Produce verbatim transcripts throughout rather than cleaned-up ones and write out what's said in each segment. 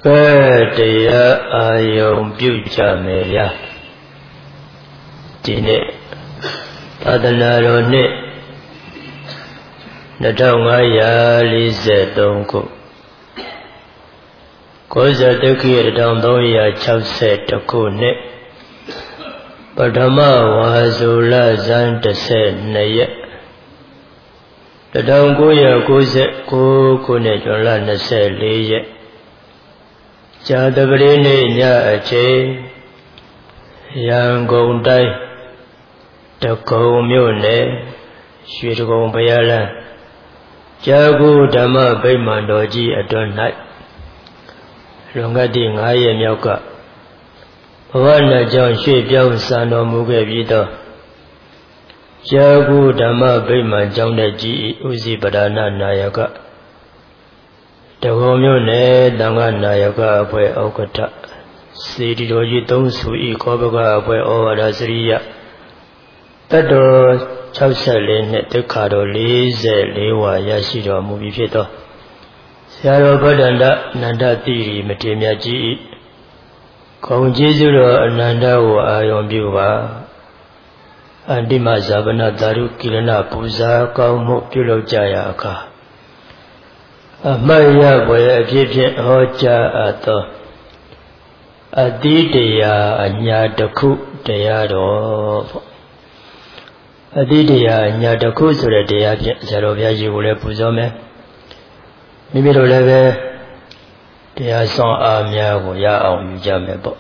Paya ayom puja meya Dine Tadanaro ne Nadangaya Lize Donko Koza Deki Dandoya Chapse Tako ne Padama Wazula Zantase Naya Tadangoya Koze Kukune Jola Nase Leye Jadabrine nya ache Yangon dai Tako myone Shirgon bayala Jagu dhamma baimandoji adonai Longati ngaye myoka Bhawana jang shwe pyaung sano muge bido Jagu dhamma baiman jang daji uzi padana nayaka Tako myone danga nayaka apwe aukata Sidi doji tong sui kobaga apwe ovada sriya Tato chapsale ne tekado lize lewa yashiro mubi fito Sayaro badanda nanda tiri metemya ji Kong jizuro ananda wa ayon biwa Andima zabana daru kirana puza kong mo pyulo jaya aka Amaya boya pipin hoja ato Adidaya anya daku dayaro Adidaya anya daku sura daya zarobya jigule puzome Mimiro leve Daya son amya go ya aung yujame bo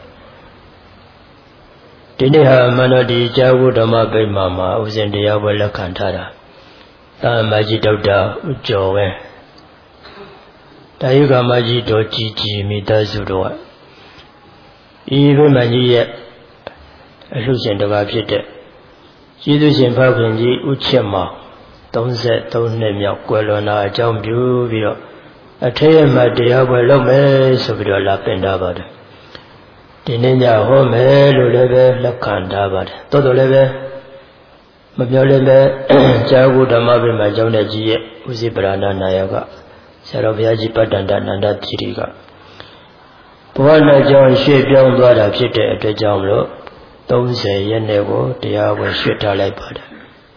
Diniha manadi jagu dhamma baimama Uzin daya wala kantara Tamaji dauda ujowe Tayuga maji do jiji midazuro Ibe manji ye Alushin daga pite Jidu shin pakunji uchema Tongse tongne myak kwelona ajang biu biyo Ataya madaya wala me Sobiro la penda bada Dininya home lulebe lakanda bada Todo lebe Mabyo lebe Jagu dhamma bima jaune jiye Uzi brana nayaga Sarabhyaji Padanda Nanda Thiriga Bhawana jang shwe pyaung dwada phit de atwet jaung lo thirtyရက်နဲ့ကိုတရားဝင်ရွှေ့ထားလိုက်ပါတယ်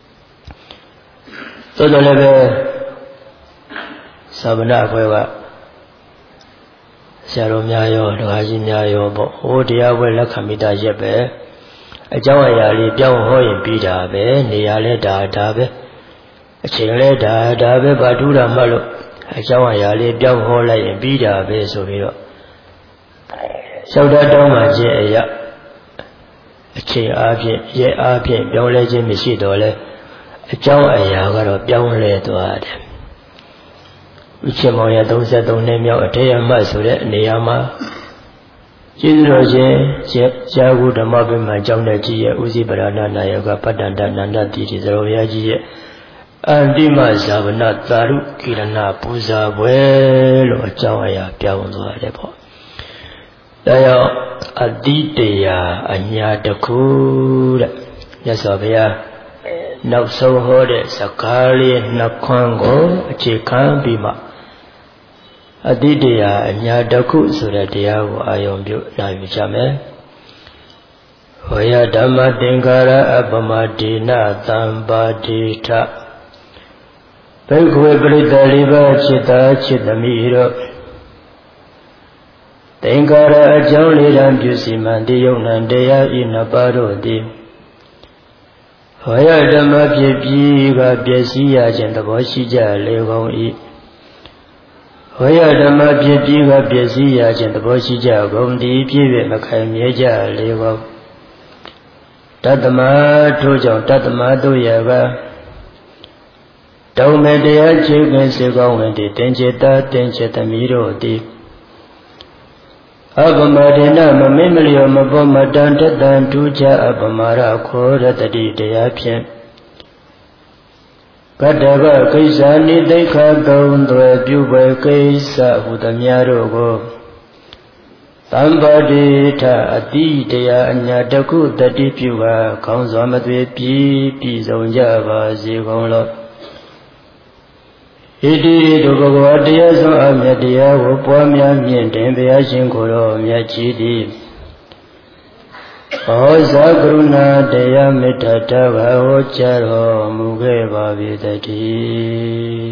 သို့တော်လည်းပဲသာဝနာအဖွဲ့ကဆရာတော်များရောဒကာကြီးများရောပေါ့ဟိုတရားဝင်လက်ခံမိတာရက်ပဲအကြောင်းအရာလေးပြောင်းဟောရင်ပြီးတာပဲနေရာလဲဒါဒါပဲအချိန်လဲဒါဒါပဲဘာထူးတာမှလို့အကြောင်းအရာလေးပြောင်းဟောလိုက်ရင်ပြီးတာပဲဆိုပြီးတော့လျှောက်တတောင်းမှခြင်းအရာအချိန်အားဖြင့်ရဲအားဖြင့်ပြောင်းလဲခြင်းမရှိတော့လဲအကြောင်းအရာကတော့ပြောင်းလဲသွားတယ်ဥချေမောင်ရthirty-threeနှစ်မြောက်အထေယမဆိုတဲ့နေရာမှာကျေးဇူးတော်ရှင်ဇာဂုဓမ္မဗိမာန်ကျောင်းတဲ့ကြီးရဲ့ဥစီပရဏနာယကပတ္တန္တနန္ဒတိတိသရောဘုရားကြီးရဲ့အန္တိမဇာဝနသာရုကိရဏပူဇာပွဲလို့အကြောင်းအရာပြောင်းသွားတယ်ပေါ့ဒါကြောင့်အတိတရာအညာတခုတဲ့မြတ်စွာဘုရားနောက်ဆုံးဟောတဲ့စကားလေးနှစ်ခွန်းကိုအခြေခံပြီးမှအတိတရာအညာတခုဆိုတဲ့တရားကိုအာရုံပြုနာယူကြမယ်ဟောယဓမ္မသင်္ကာရအပမဒေနသံပါတိထဘိက္ခဝေပရိသလိဘจิตာจิตမိရောသင်္ကာရအကြောင်းလေးတံပြုစီမံတည်ယုံနံတရားဤနှစ်ပါးတို့သည်ဟောယဓမ္မဖြစ်ပြီးကပျက်စီးရခြင်းသဘောရှိကြလေကုန်၏ဟောယဓမ္မဖြစ်ပြီးကပျက်စီးရခြင်းသဘောရှိကြကုန်သည်ပြည့်ပြည့်မခိုင်မြဲကြလေကုန်တတ္တမထို့ကြောင့်တတ္တမတို့ရကတောင်းမဲ့တရားချေခင်စေကောင်းဝင်တည်တင်ချေတာတင်ချေသမီးတို့သည်အပမဒေနမမေ့မလျော်မပေါ်မတန်တတန်ထူးခြားအပမာရခောရတတိတရားဖြင့်ကတ္တဗကိစ္စနိသိခသုံးသွယ်ပြုပွဲကိစ္စဟုသမျှတို့ကိုသံပါတိထအတိတရားအညာတခုတတိပြုကခေါင်းစွာမသွေပြီးပြည်စုံကြပါစေကုန်လောဣတိတုဘဂဝါတရားစွမ်းအမြတ်တရားကိုပွားများမြင့်တင်ဘုရားရှင်ကိုယ်တော်မြတ်ကြီးသည်ဩဇာကရုဏာတရားမေတ္တာတဘာဟောကြားတော်မူခဲ့ပါ၏တည်း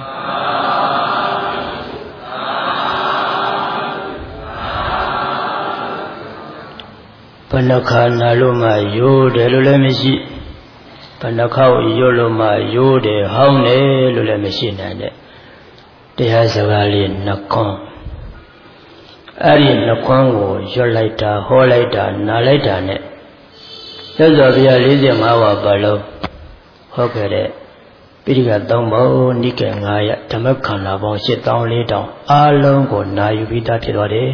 ဘဏ္ဍခါနာလို့မှယိုးတယ်လို့လည်းမရှိဘဏ္ဍခါကိုယိုးလို့မှယိုးတယ်ဟောင်းတယ်လို့လည်းမရှိနိုင်တဲ့တရားစကားလေးနှခွန်းအဲ့ဒီနှခွန်းကိုရွတ်လိုက်တာဟောလိုက်တာနားလိုက်တာနဲ့သက်စွာဘုရား၄၅ပါးပါလုံးဟောခဲ့တဲ့ပိဋကသုံးပုံနိကေ၅ရပ်ဓမ္မခန္ဓာပေါင်း၈၄၀၀၀အားလုံးကိုနာယူပြီးသားဖြစ်သွားတယ်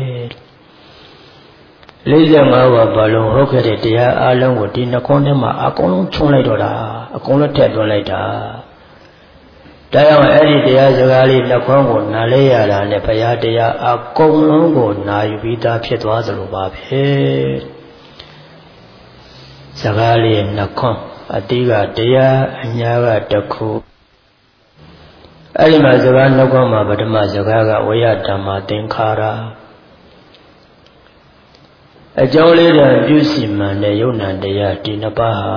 ၄၅ပါးပါလုံးဟောခဲ့တဲ့တရားအားလုံးကိုဒီနှခွန်းထဲမှာအကုန်လုံးချုံလိုက်တော့တာအကုန်လုံးထည့်သွင်းလိုက်တာဒါကြောင့်အဲ့ဒီတရားစကားလေးနှခွန်းကိုနားလဲရတာနဲ့ဘုရားတရားအကုန်လုံးကိုနာယူပြီးသားဖြစ်သွားသလိုပါပဲစကားလေးနှခွန်းအတိကတရားအညာကတခုအဲ့ဒီမှာစကားနှခွန်းမှာပထမစကားကဝိယဓမ္မသင်္ခါရအကြောင်းလေးတည်းပြုစီမှန်တဲ့ယုံ nant တရားဒီနှစ်ပါးဟာ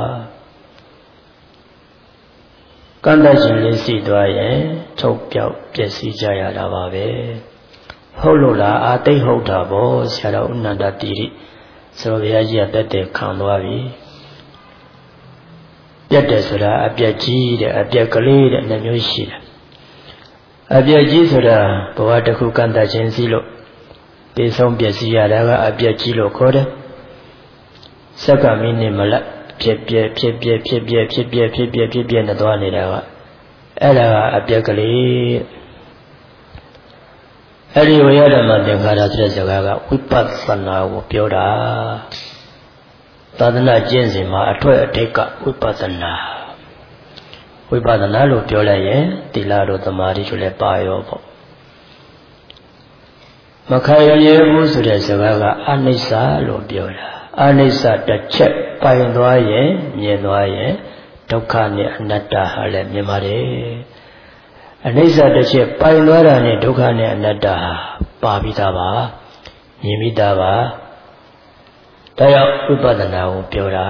ကံတရှင်လေးစီသွားရင်ချုပ်ပြောက်ပျက်စီးကြရတာပါပဲဟုတ်လို့လားအာသိဟုတ်တာပေါ့ဆရာတော်ဥနန္ဒတိရိဆိုတော့ဘုရားကြီးကတက်တယ်ခံသွားပြီပြတ်တယ်ဆိုတာအပြက်ကြီးတဲ့အပြက်ကလေးတဲ့နှမျိုးရှိတယ်အပြက်ကြီးဆိုတာဘဝတစ်ခုကံတရှင်စီလို့ပေဆုံးပျက်စီးရတာကအပြက်ကြီးလို့ခေါ်တယ်စက္ကမိနစ်မလတ်ဖြစ်ပြဖြစ်ပြဖြစ်ပြဖြစ်ပြဖြစ်ပြဖြစ်ပြနဲ့သွားနေတာကအဲ့ဒါကအပြက်ကလေးအဲ့ဒီဝိရဓမ္မသင်္ခါရဆိုတဲ့စကားကဝိပဿနာကိုပြောတာသာသနာကျင့်စဉ်မှာအထွတ်အထိပ်ကဝိပဿနာဝိပဿနာလို့ပြောလိုက်ရင်သီလတို့သမာဓိတို့လည်းပါရောပေါ့မခံရဘူးဆိုတဲ့စကားကအနိစ္စလို့ပြောတာအနိစ္စတစ်ချက်ပိုင်သွားရင်မြင်သွားရင်ဒုက္ခနဲ့အနတ္တဟာလည်းမြင်ပါတယ်အနိစ္စတစ်ချက်ပိုင်သွားတာနဲ့ဒုက္ခနဲ့အနတ္တဟာပါပြီးသားပါမြင်ပြီးသားပါဒါကြောင့်ဝိပဿနာကိုပြောတာ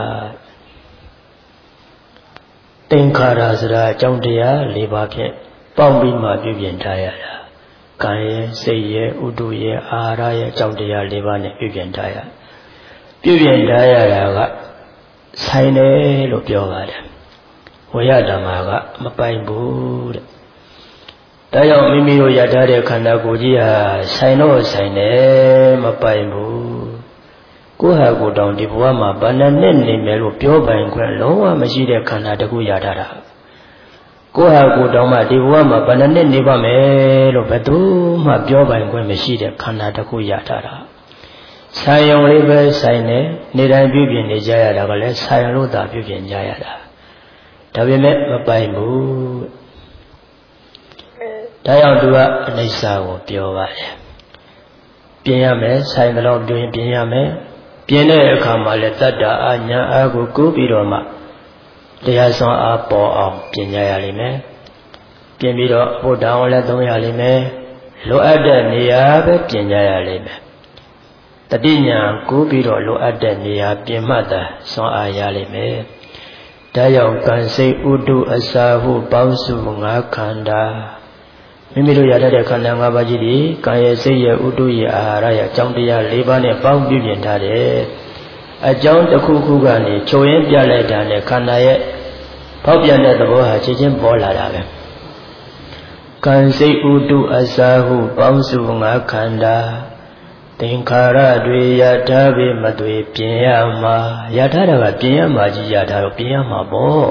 သင်္ခါရဆိုတာအကြောင်းတရား၄ပါးဖြင့်ပေါင်းပြီးမှပြုပြင်ထားရတာကံရဲ့စိတ်ရဲ့ဥဒုရဲ့အာဟာရရဲ့အကြောင်းတရား၄ပါးနဲ့ပြုပြင်ထားရပြုပြင်ထားရတာကဆိုင်တယ်လို့ပြောပါတယ်ဝိယဓမ္မကမပိုင်ဘူးတဲ့ဒါကြောင့်မိမိတို့ရထားတဲ့ခန္ဓာကိုယ်ကြီးဟာဆိုင်တော့ဆိုင်တယ်မပိုင်ဘူးကိုယ်ဟာကိုယ်တောင်ဒီဘဝမှာဘာနဲ့နဲ့နေမယ်လို့ပြောပိုင်ခွင့်လုံးဝမရှိတဲ့ခန္ဓာတစ်ခုရထားတာကိုယ်ဟာကိုယ်တောင်မှဒီဘဝမှာဘာနဲ့နဲ့နေပါမယ်လို့ဘယ်သူမှပြောပိုင်ခွင့်မရှိတဲ့ခန္ဓာတစ်ခုရထားတာဆိုင်ရုံလေးပဲဆိုင်နေနေတိုင်းပြုပြင်နေကြရတာကလည်းဆိုင်လို့သာပြုပြင်ကြရတာဒါပေမဲ့မပိုင်ဘူးဒါကြောင့်သူကအနိစ္စကိုပြောပါတယ်ပြင်ရမယ်ဆိုင်တယ်လို့ပြောရင်ပြင်ရမယ်ပြင်တဲ့အခါမှာလည်းတတ္တအညာအားကိုကူးပြီးတော့မှတရားစွမ်းအားပေါ်အောင်ပြင်ကြရလိမ့်မယ်ပြင်ပြီးတော့ဘုဒ္ဓအောင်လည်းသုံးရလိမ့်မယ်လိုအပ်တဲ့နေရာပဲပြင်ကြရလိမ့်မယ်တတိညာကူးပြီးတော့လိုအပ်တဲ့နေရာပြင်မှတ်တာစွမ်းအားရလိမ့်မယ်ဒါကြောင့်ကံစိတ်ဥဒုအစာဟုပေါင်းစုငါးခန္ဓာမိမိတို့ရတတ်တဲ့ခန္ဓာ၅ပါးကြီးဒီကံရဲ့စိတ်ရဲ့ဥဒုရဲ့အာဟာရရဲ့အကြောင်းတရား၄ပါးနဲ့ပေါင်းပြုပြင်ထားတယ်အကြောင်းတစ်ခုခုကနေချုပ်ရင်းပြလိုက်တာနဲ့ခန္ဓာရဲ့ဖောက်ပြန်တဲ့သဘောဟာချက်ချင်းပေါ်လာတာပဲကံစိတ်ဥဒုအစာဟုပေါင်းစုငါးခန္ဓာသင်္ခါရတွေယထာပေမသွေပြင်ရမှာယထာတာကပြင်ရမှာကြီးယထာတော့ပြင်ရမှာပေါ့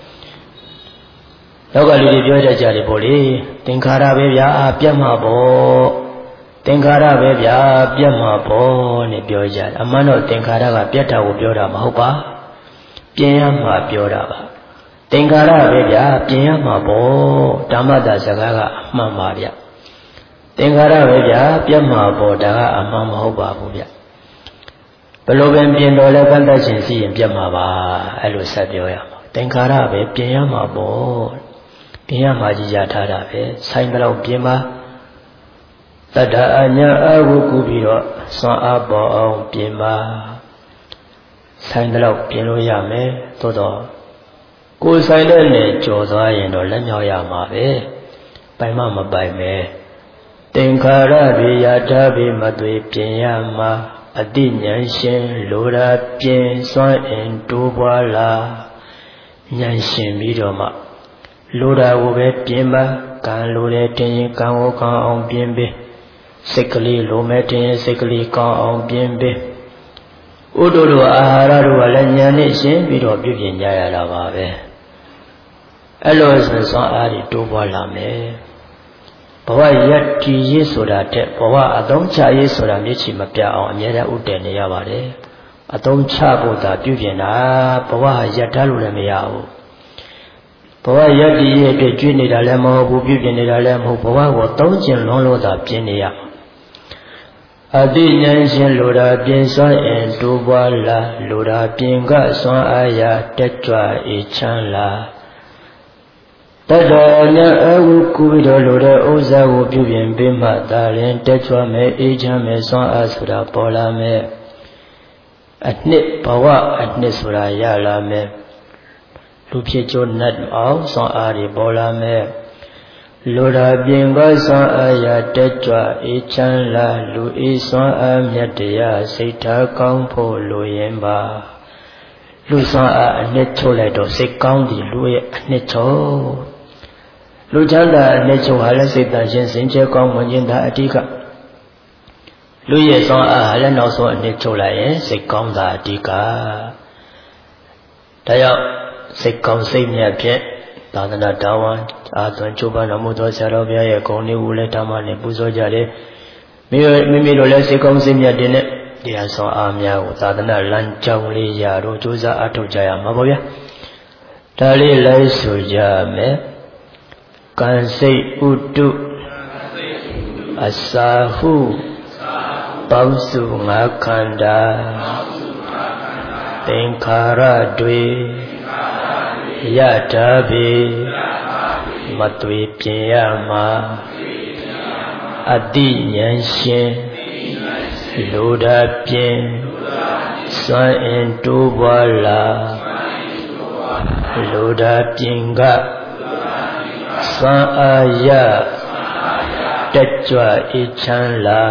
လောကလူတွေပြောတတ်ကြတယ်ပေါ့လေသင်္ခါရပဲဗျာပြတ်မှာပေါ့သင်္ခါရပဲဗျာပြတ်မှာပေါ့နဲ့ပြောကြတယ်အမှန်တော့သင်္ခါရကပြတ်တာကိုပြောတာမဟုတ်ပါပြင်ရမှာပြောတာပါသင်္ခါရပဲဗျာပြင်ရမှာပေါ့ဓမ္မတာစကားကအမှန်ပါဗျသင်္ခါရပဲဗျာပြတ်မှာပေါ့ဒါကအမှန်မဟုတ်ပါဘူးဗျဘယ်လိုပဲပြင်တော်လဲကန့်တတ်ခြင်းရှိရင်ပြတ်မှာပါအဲ့လိုဆက်ပြောရမှာသင်္ခါရပဲပြင်ရမှာပေါ့ပြင်ရမှာကြီးရထားတာပဲဆိုင်တော့ပြင်ပါတတ္တအညာအဝုကူပြီးတော့စွမ်းအားပေါ်အောင်ပြင်ပါဆိုင်တော့ပြင်လို့ရမယ်သို့တော့ကိုယ်ဆိုင်တဲ့နဲ့ကြော်သွားရင်တော့လက်မြောက်ရမှာပဲပိုင်မမပိုင်ပဲသင်္ခါရတွေယထာပိမသွေပြင်ရမှာအတိဉာဏ်ရှင်လိုရာပြင်စွမ်းအင်တိုးပွားလာဉာဏ်ရှင်ပြီးတော့မှလိုရာကိုပဲပြင်ပါကံလိုတဲ့တင်ရင်ကံကိုကောင်းအောင်ပြင်ပေးစိတ်ကလေးလိုမဲ့တင်ရင်စိတ်ကလေးကောင်းအောင်ပြင်ပေးဥဒ္ဒတို့အာဟာရတို့ကလည်းဉာဏ်နဲ့ရှင်းပြီးတော့ပြုပြင်ကြရတာပါပဲအဲ့လိုဆိုစွမ်းအားတွေတိုးပွားလာမယ်ဘဝယက်တည်ရေးဆိုတာတဲ့ဘဝအသုံးချရေးဆိုတာမျက်ခြေမပြအောင်အမြဲတမ်းဥတည်နေရပါတယ်အသုံးချဖို့သာပြုပြင်တာဘဝယက်ထားလို့လည်းမရဘူးဘဝယက်တည်ရေးအတွက်ကျွေးနေတာလည်းမဟုတ်ဘူးပြုပြင်နေတာလည်းမဟုတ်ဘဝကိုသုံးကျင်လွန်းလို့သာပြင်နေရအတိဉာဏ်ရှင်လိုတာပြင်စွမ်းအင်တိုးပွားလာလိုတာပြင်ကစွမ်းအားရတက်ကြွအေးချမ်းလာတတ္တညာအဝုကူပြီးတော့လိုတဲ့ဥစ္စာကိုပြုပြင်ပေးမှသာရင်တက်ကြွမယ်အေးချမ်းမယ်စွမ်းအားဆိုတာပေါ်လာမယ်အနှစ်ဘဝအနှစ်ဆိုတာရလာမယ်လူဖြစ်ကြနတ်အောင်စွမ်းအားတွေပေါ်လာမယ်လိုတာပြင်ကစွမ်းအားရတက်ကြွအေးချမ်းလာလူအေးစွမ်းအားမြတ်တရားစိတ်ထားကောင်းဖို့လိုရင်ပါလူစွမ်းအားအနှစ်ချုပ်လိုက်တော့စိတ်ကောင်းသည်လူရဲ့အနှစ်ချုပ်လူချမ်းသာအနှစ်ချုပ်ဟာလည်းစိတ်တန်ရှင်းစင်ကြယ်ကောင်းမွန်ခြင်းသာအဓိကလူရဲ့စွမ်းအားဟာလည်းနောက်ဆုံးအနှစ်ချုပ်လိုက်ရင်စိတ်ကောင်းတာအဓိကဒါကြောင့်စိတ်ကောင်းစိတ်မြတ်ဖြင့်သာသနာတော်ဝန်အာသွန်ကျိုးပန်းတော်မူသောဆရာတော်ဘုရားရဲ့ဂုဏ်တွေကိုလည်းဓမ္မနဲ့ပူဇော်ကြတယ်မိမိမိတို့လည်းစိတ်ကောင်းစိတ်မြတ်တဲ့နဲ့တရားဆောင်အားများကိုသာသနာလမ်းကြောင်းလေးရတော့ကြိုးစားအထောက်ကြရမှာပေါ့ဗျာဒါလေးလိုက်ဆိုကြမယ်ကံစိတ်ဥတုအစာဟုပေါင်းစုငါခန္ဓာသင်္ခါရတွေယထာပိမသွေပြင်ရမှာအတိဉာဏ်ရှင်လိုတာပြင်စွမ်းအင်တိုးပွားလာလိုတာပြင်ကစွမ်းအားရတက်ကြွအေးချမ်းလာ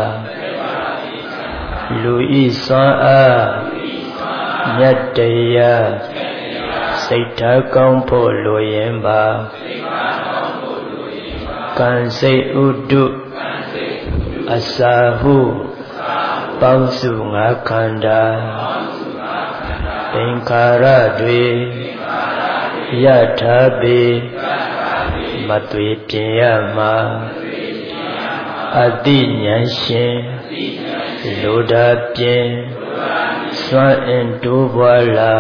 လူဤစွမ်းအားမြတ်တရားစိတ်ထားကောင်းဖို့လိုရင်ပါကံစိတ်ဥတုအစာဟုပေါင်းစုငါခန္ဓာသင်္ခါရတွေယထာပိမသွေပြင်ရမှာအတိဉာဏ်ရှင်လိုတာပြင်စွမ်းအင်တိုးပွားလာ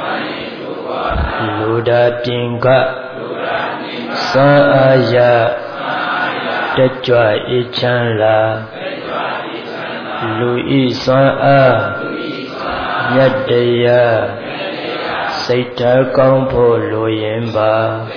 လိုတာပြင်ကစွမ်းအားရတက်ကြွအေးချမ်းလာလူဤစွမ်းအားမြတ်တရားစိတ်ထားကောင်းဖို့လိုရင်ပါ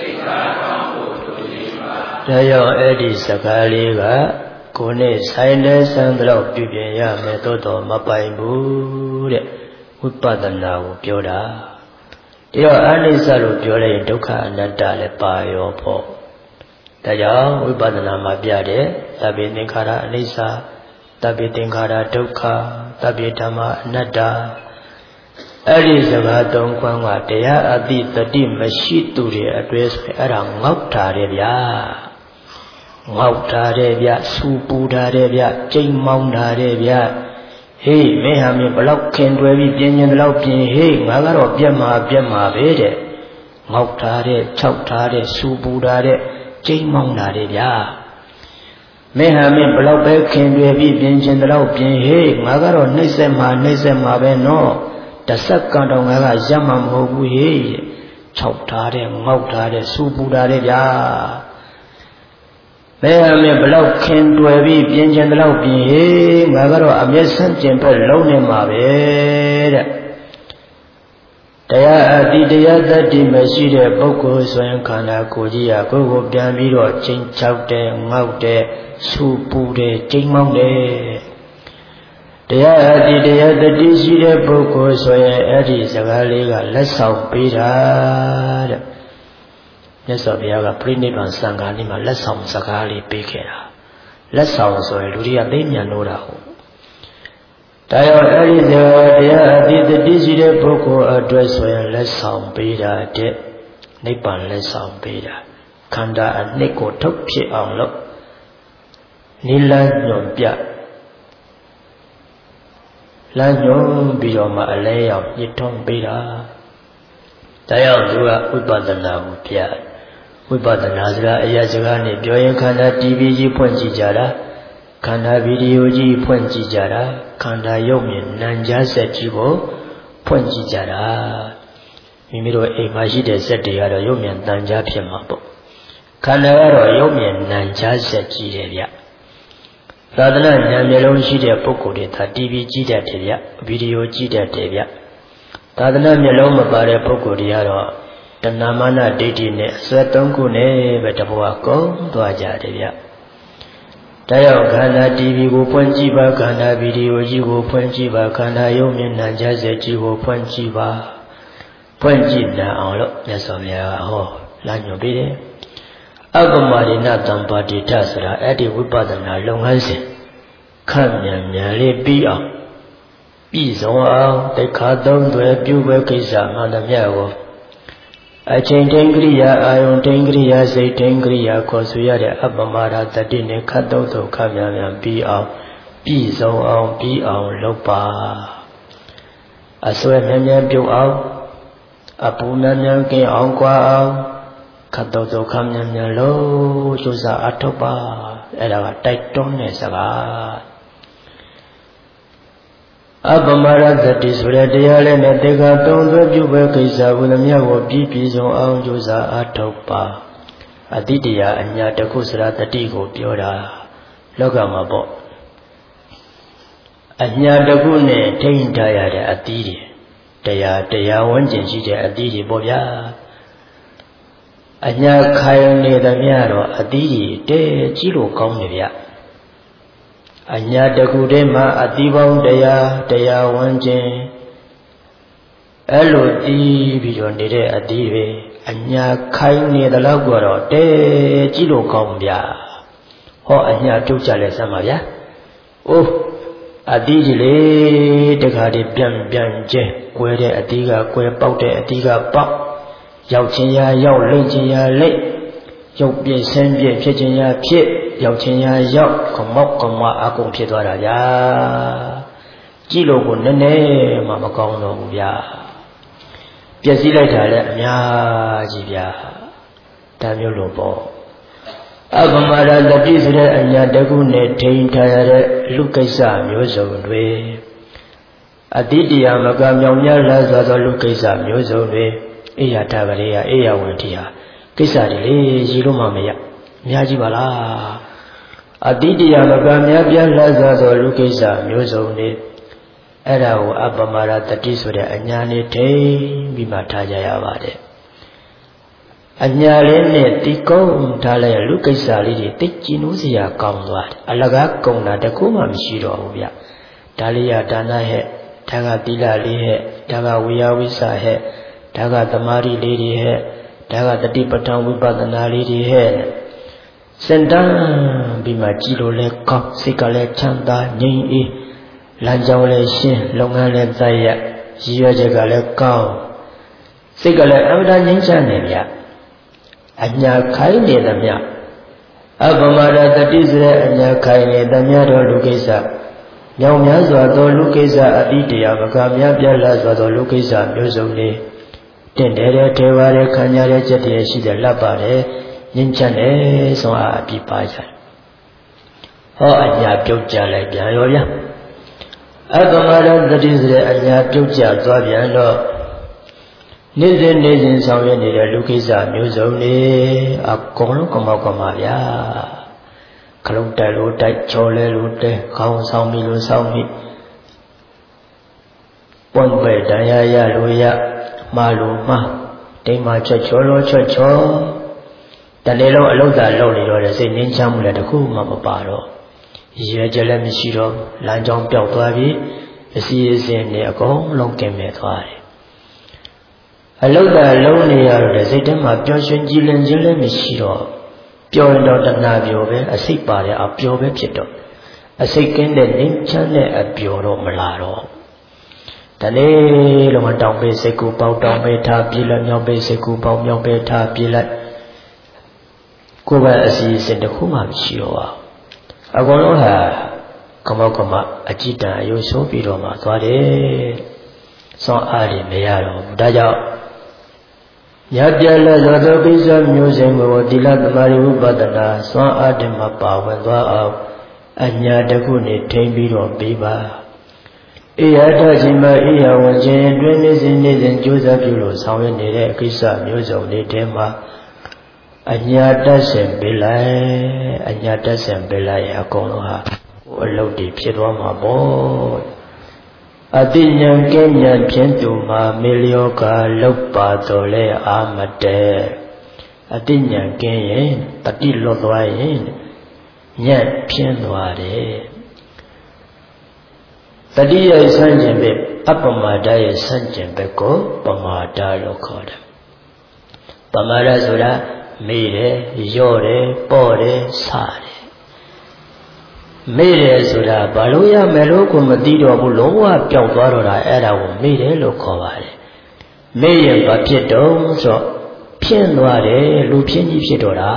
ဒါကြောင့်အဲ့ဒီစကားလေးကကိုယ်နဲ့ဆိုင်တဲ့ဆန်းတော့ပြုပြင်ရမယ်သို့တော်မပိုင်ဘူးတဲ့ဝိပဿနာကိုပြောတာဒီတော့အနိစ္စလို့ပြောလိုက်ရင်ဒုက္ခအနတ္တလည်းပါရောပေါ့ဒါကြောင့်ဝိပဿနာမှာပြတဲ့သဗ္ဗေသင်္ခါရအနိစ္စသဗ္ဗေသင်္ခါရဒုက္ခသဗ္ဗေဓမ္မအနတ္တအဲ့ဒီစကားသုံးခွန်းကတရားအသိတတိမရှိသူတွေအတွေ့ဆိုရင်အဲ့ဒါငေါက်ထားတယ်ဗျာငေါက်ထားတယ်ဗျစူပူထားတယ်ဗျကြိမ်မောင်းထားတယ်ဗျဟေးမင်းဟာမင်းဘလောက်ခင်တွယ်ပြီးပြင်းရင်ဘလောက်ပြင်းဟေးငါကတော့ပြက်မှာပြက်မှာပဲတဲ့ငေါက်ထားတဲ့ခြောက်ထားတဲ့စူပူထားတဲ့ကြိမ်မောင်းထားတယ်ဗျာမင်းဟာမင်းဘလောက်ပဲခင်တွယ်ပြီးပြင်းရင်ဘလောက်ပြင်းဟေးငါကတော့နှိမ့်ဆက်မှာနှိမ့်ဆက်မှာပဲနော်တဆက်ကံတော်ငါကရမှာမဟုတ်ဘူးဟေးခြောက်ထားတဲ့ငေါက်ထားတဲ့စူပူထားတဲ့ဗျာဘယ်အမြဲဘလောက်ခင်တွယ်ပြီးပြင်းချင်တဲ့လောက်ပြင်းဟေးငါကတော့အမျက်ဆန့်ကျင်ဘက်လုံးနေမှာပဲတဲ့တရားအတိတရားတတ္တိမရှိတဲ့ပုဂ္ဂိုလ်ဆိုရင်ခန္ဓာကိုယ်ကြီးဟာကိုယ်ကိုပြန်ပြီးတော့ချိန်ချောက်တယ်ငေါက်တယ်ဆူပူတယ်ချိန်မောင်းတယ်တရားအတိတရားတတိရှိတဲ့ပုဂ္ဂိုလ်ဆိုရင်အဲ့ဒီစကားလေးကလက်ဆောင်ပေးတာတဲ့မြတ်စွာဘုရားကပြိဋိဘံစံဃာနေ့မှာလက်ဆောင်စကားလေးပေးခဲ့တာလက်ဆောင်ဆိုရင်လူတွေကသိဉာဏ်လို့တာဟုတ်ဒါကြောင့်အဲ့ဒီစကားတရားအတိတတိရှိတဲ့ပုဂ္ဂိုလ်အတွက်ဆိုရင်လက်ဆောင်ပေးတာတဲ့နိဗ္ဗာန်လက်ဆောင်ပေးတာခန္ဓာအနှစ်ကိုထုတ်ဖြစ်အောင်လို့နိလန်းညွန်ပြလမ်းညွန်ပြီးတော့မှအလဲရောက်ညှစ်ထုံးပေးတာဒါကြောင့်သူကဝိပဿနာကိုပြဝိပဿနာစကားအရာစကားနဲ့ပြောရင်ခန္ဓာ တီဗီ ကြီးဖွင့်ကြည့်ကြတာခန္ဓာဗီဒီယိုကြီးဖွင့်ကြည့်ကြတာခန္ဓာရုပ်မြင်နာမ်ကြားဆက်ကြီးကိုဖွင့်ကြည့်ကြတာမိမိတို့အိမ်မှာရှိတဲ့စက်တွေကတော့ရုပ်မြင်နာမ်ကြားဖြစ်မှာပေါ့ခန္ဓာကတော့ရုပ်မြင်နာမ်ကြားဆက်ကြီးတယ်ဗျသာသနာဉာဏ်မျိုးလုံးရှိတဲ့ပုဂ္ဂိုလ်တွေဒါ တီဗီ ကြည့်တတ်တယ်ဗျဗီဒီယိုကြည့်တတ်တယ်ဗျသာသနာမျိုးလုံးမပါတဲ့ပုဂ္ဂိုလ်တွေကတော့တဏမာနဒိဋ္ဌိနဲ့အစွဲသုံးခုနဲ့ပဲတဘဝကုန်သွားကြတယ်ဗျဒါကြောင့်ခန္ဓာ တီဗီ ကိုဖွင့်ကြည့်ပါခန္ဓာဗီဒီယိုကြီးကိုဖွင့်ကြည့်ပါခန္ဓာရုပ်မြင်နာမ်ကြားဆက်ကြီးကိုဖွင့်ကြည့်ပါဖွင့်ကြည့်နိုင်အောင်လို့မြတ်စွာဘုရားကဟောလမ်းညွှန်ပေးတယ်အပ္ပမရိဏတံပါတိထဆိုတာအဲ့ဒီဝိပဿနာလုပ်ငန်းစဉ်ခန့်မြန်မြန်လေးပြီးအောင်ပြည်စုံအောင်တိခါသုံးသွယ်ပြုပဲကိစ္စမှန်သမျှကိုအချိန်တိန်ကရိယာအာယုန်တိန်ကရိယာစိတ်တိန်ကရိယာခေါ်ဆိုရတဲ့အပ္ပမရတတိနဲ့ခတ်သုံးသုံးခန့်မြန်မြန်ပြီးအောင်ပြည်စုံအောင်ပြီးအောင်လုပ်ပါအစွဲမြန်မြန်ပြုအောင်အပူမြန်မြန်ကင်းအောင်ကွာအောင်ခတ်တော်တော်ခမ်းမြန်မြန်လို့ကျိုးစားအထောက်ပါအဲ့ဒါကတိုက်တွန်းတဲ့စကားအပ္ပမရသတိဆိုတဲ့တရားလေးနဲ့တေခါသုံးသွဲပြုပဲကိစ္စဘုရားမြတ်ကိုပြီးပြည့်စုံအောင်ကျိုးစားအထောက်ပါအတိတရားအညာတခုစရာတတိကိုပြောတာလောကမှာပေါ့အညာတခုနဲ့ထိန်းထားရတဲ့အသီးတွေတရားတရားဝန်းကျင်ရှိတဲ့အသီးတွေပေါ့ဗျာအညာခိုင်နေသမျှတော့အသီးကြီးတဲကြီးလို့ကောင်းတယ်ဗျအညာတခုတည်းမှာအသီးပေါင်းတရားတရားဝန်းကျင်အဲ့လိုတီးပြီးတော့နေတဲ့အသီးတွေအညာခိုင်နေသလောက်ကတော့တဲကြီးလို့ကောင်းဗျဟောအညာပြုတ်ကြလဲစမ်းပါဗျာအိုးအသီးကြီးလေတခါတည်းပြန်ပြန်ကျဲကွဲတဲ့အသီးကကွဲပေါက်တဲ့အသီးကပေါက်ရောက်ခြင်းရာရောက်လိမ့်ခြင်းရာလိမ့်ရုပ်ပြည့်ဆင်းပြည့်ဖြစ်ခြင်းရာဖြစ်ရောက်ခြင်းရာရောက်ခမောက်ကမအကုန်ဖြစ်သွားတာဗျာကြည့်လို့ကိုနည်းနည်းမှမကောင်းတော့ဘူးဗျာပျက်စီးလိုက်တာလည်းအများကြီးဗျာဒါမျိုးလို့ပေါ့အပ္ပမရတတိဆိုတဲ့အညာတခုနဲ့ထိန်းထားရတဲ့လူကိစ္စမျိုးစုံတွေအတိတရားမကမြောင်များလာစွာသောလူကိစ္စမျိုးစုံတွေအေယတာကလေးကအေယဝန္တိဟာကိစ္စတွေလေရည်လို့မှမရအများကြီးပါလားအတိတရားမကများပြားလာစွာသောလူကိစ္စမျိုးစုံတွေအဲ့ဒါကိုအပ္ပမရတတိဆိုတဲ့အညာနဲ့ထိန်းပြီးမှထားကြရပါတယ်အညာလေးနဲ့တီကုန်းထားလိုက်လူကိစ္စလေးတွေသိကျင်လို့စရာကောင်းသွားတယ်အလကားကုံတာတကူမှမရှိတော့ဘူးဗျဒါလေးရဒါနဟဲ့ဒါကသီလလေးဟဲ့ဒါကဝိယဝိသဟဲ့ဒါကသမာဓိလေးတွေဟဲ့ဒါကတတိပဋ္ဌာန်ဝိပဿနာလေးတွေဟဲ့စင်တန်းပြီးမှကြည်လို့လဲကောင်းစိတ်ကလည်းချမ်းသာငြိမ်အေးလမ်းကြောင်းလည်းရှင်းလုပ်ငန်းလည်းသက်ရရည်ရွယ်ချက်ကလည်းကောင်းစိတ်ကလည်းအမှန်တန်ငြိမ်းချမ်းနေဗျအညာခိုင်းနေသမျှအပ္ပမရတတိဆိုတဲ့အညာခိုင်းနေသမျှတော့လူကိစ္စညောင်များစွာသောလူကိစ္စအတိတရားမကများပြားလာစွာသောလူကိစ္စမျိုးစုံလေးတင့်တယ်တဲ့ထေဝါတဲ့ခံရတဲ့ချက်တည်းရှိတယ်လက်ပါတယ်ငြိမ်းချမ်းတယ်ဆိုအားအပြပါကြတယ်ဟောအညာပြုတ်ကြလိုက်ပြန်ရောဗျာအပ္ပမရတတိဆိုတဲ့အညာပြုတ်ကြသွားပြန်တော့နေ့စဉ်နေ့စဉ်ဆောင်ရွက်နေတဲ့လူကိစ္စမျိုးစုံတွေအကုန်လုံးကမောက်ကမှာဗျာခလုံးတိုက်လို့တိုက်ချော်လဲလို့တဲခေါင်းဆောင်ပြီလို့ဆောင်ပြီပွန်ပဲတရားရလို့ရမာလိုမတိမ်မာချွတ်ချောလောချွတ်ချောတနေ့လုံးအလုံးသာလုံးနေတော့တဲ့စိတ်ငြိမ်းချမ်းမှုလည်းတစ်ခုမှမပါတော့ရွယ်ကြလည်းမရှိတော့လမ်းကြောင်းပြောက်သွားပြီးအစီအစဉ်နဲ့အကုန်လုံးကင်မဲ့သွားတယ်အလုံးသာလုံးနေရတော့စိတ်ထဲမှာပျော်ရွှင်ကြည်လင်ခြင်းလည်းမရှိတော့ပျော်ရင်တော့တဏှာပျော်ပဲအစိတ်ပါတဲ့အပျော်ပဲဖြစ်တော့အစိတ်ကင်းတဲ့ငြိမ်းချမ်းတဲ့အပျော်တော့မလာတော့တနေ့လုံးတောင်ပေးစိတ်ကူပေါက်တောင်ပေးထားပြေးလိုက်မြောက်ပေးစိတ်ကူပေါက်မြောက်ပေးထားပြေးလိုက်ကိုယ်ပဲအစီအစဉ်တစ်ခုမှမရှိတော့ပါအကုန်လုံးဟာကမောက်ကမအကြည့်တန်အယုဆိုးပြီးတော့မှသွားတယ်စောအားတွေမရတော့ဘူးဒါကြောင့်ညပြလက်သောသောပိဿမျိုးစိမ်ကိုသီလသမာဓိဝိပဿနာစွမ်းအားတွေမှာပါဝင်သွားအောင်အညာတစ်ခုနဲ့ထိမ့်ပြီးတော့ပြီးပါအေယတခြင်းမအေယဝခြင်းတွင်နေစဉ်နေစဉ်ကြိုးစားပြုလို့ဆောင်ရွက်နေတဲ့ကိစ္စမျိုးစုံတွေထဲမှာအညာတက်ဆင်ပေးလိုက်အညာတက်ဆင်ပေးလိုက်အကုန်လုံးဟာဟိုအလုပ်တွေဖြစ်သွားမှာပေါ့အတိညာကဲညာဖြင့်သူမှာမေလျောကလောက်ပါတော်လဲအာမတဲအတိညာကဲရင်တတိလွတ်သွားရင်ညံ့ဖြင်းသွားတယ်တတိယဆန့်ကျင်ဘက်အပမာဒရဲ့ဆန့်ကျင်ဘက်ကိုပမာဒလို့ခေါ်တယ်ပမာဒဆိုတာမေ့တယ်ရော့တယ်ပေါ့တယ်စတယ်မေ့တယ်ဆိုတာဘာလို့ရမယ်လို့ကိုမသိတော့ဘူးလုံးဝပျောက်သွားတော့တာအဲ့ဒါကိုမေ့တယ်လို့ခေါ်ပါတယ်မေ့ရင်ဘာဖြစ်တော့ဆိုဖြင်းသွားတယ်လူဖြင်းကြီးဖြစ်တော့တာ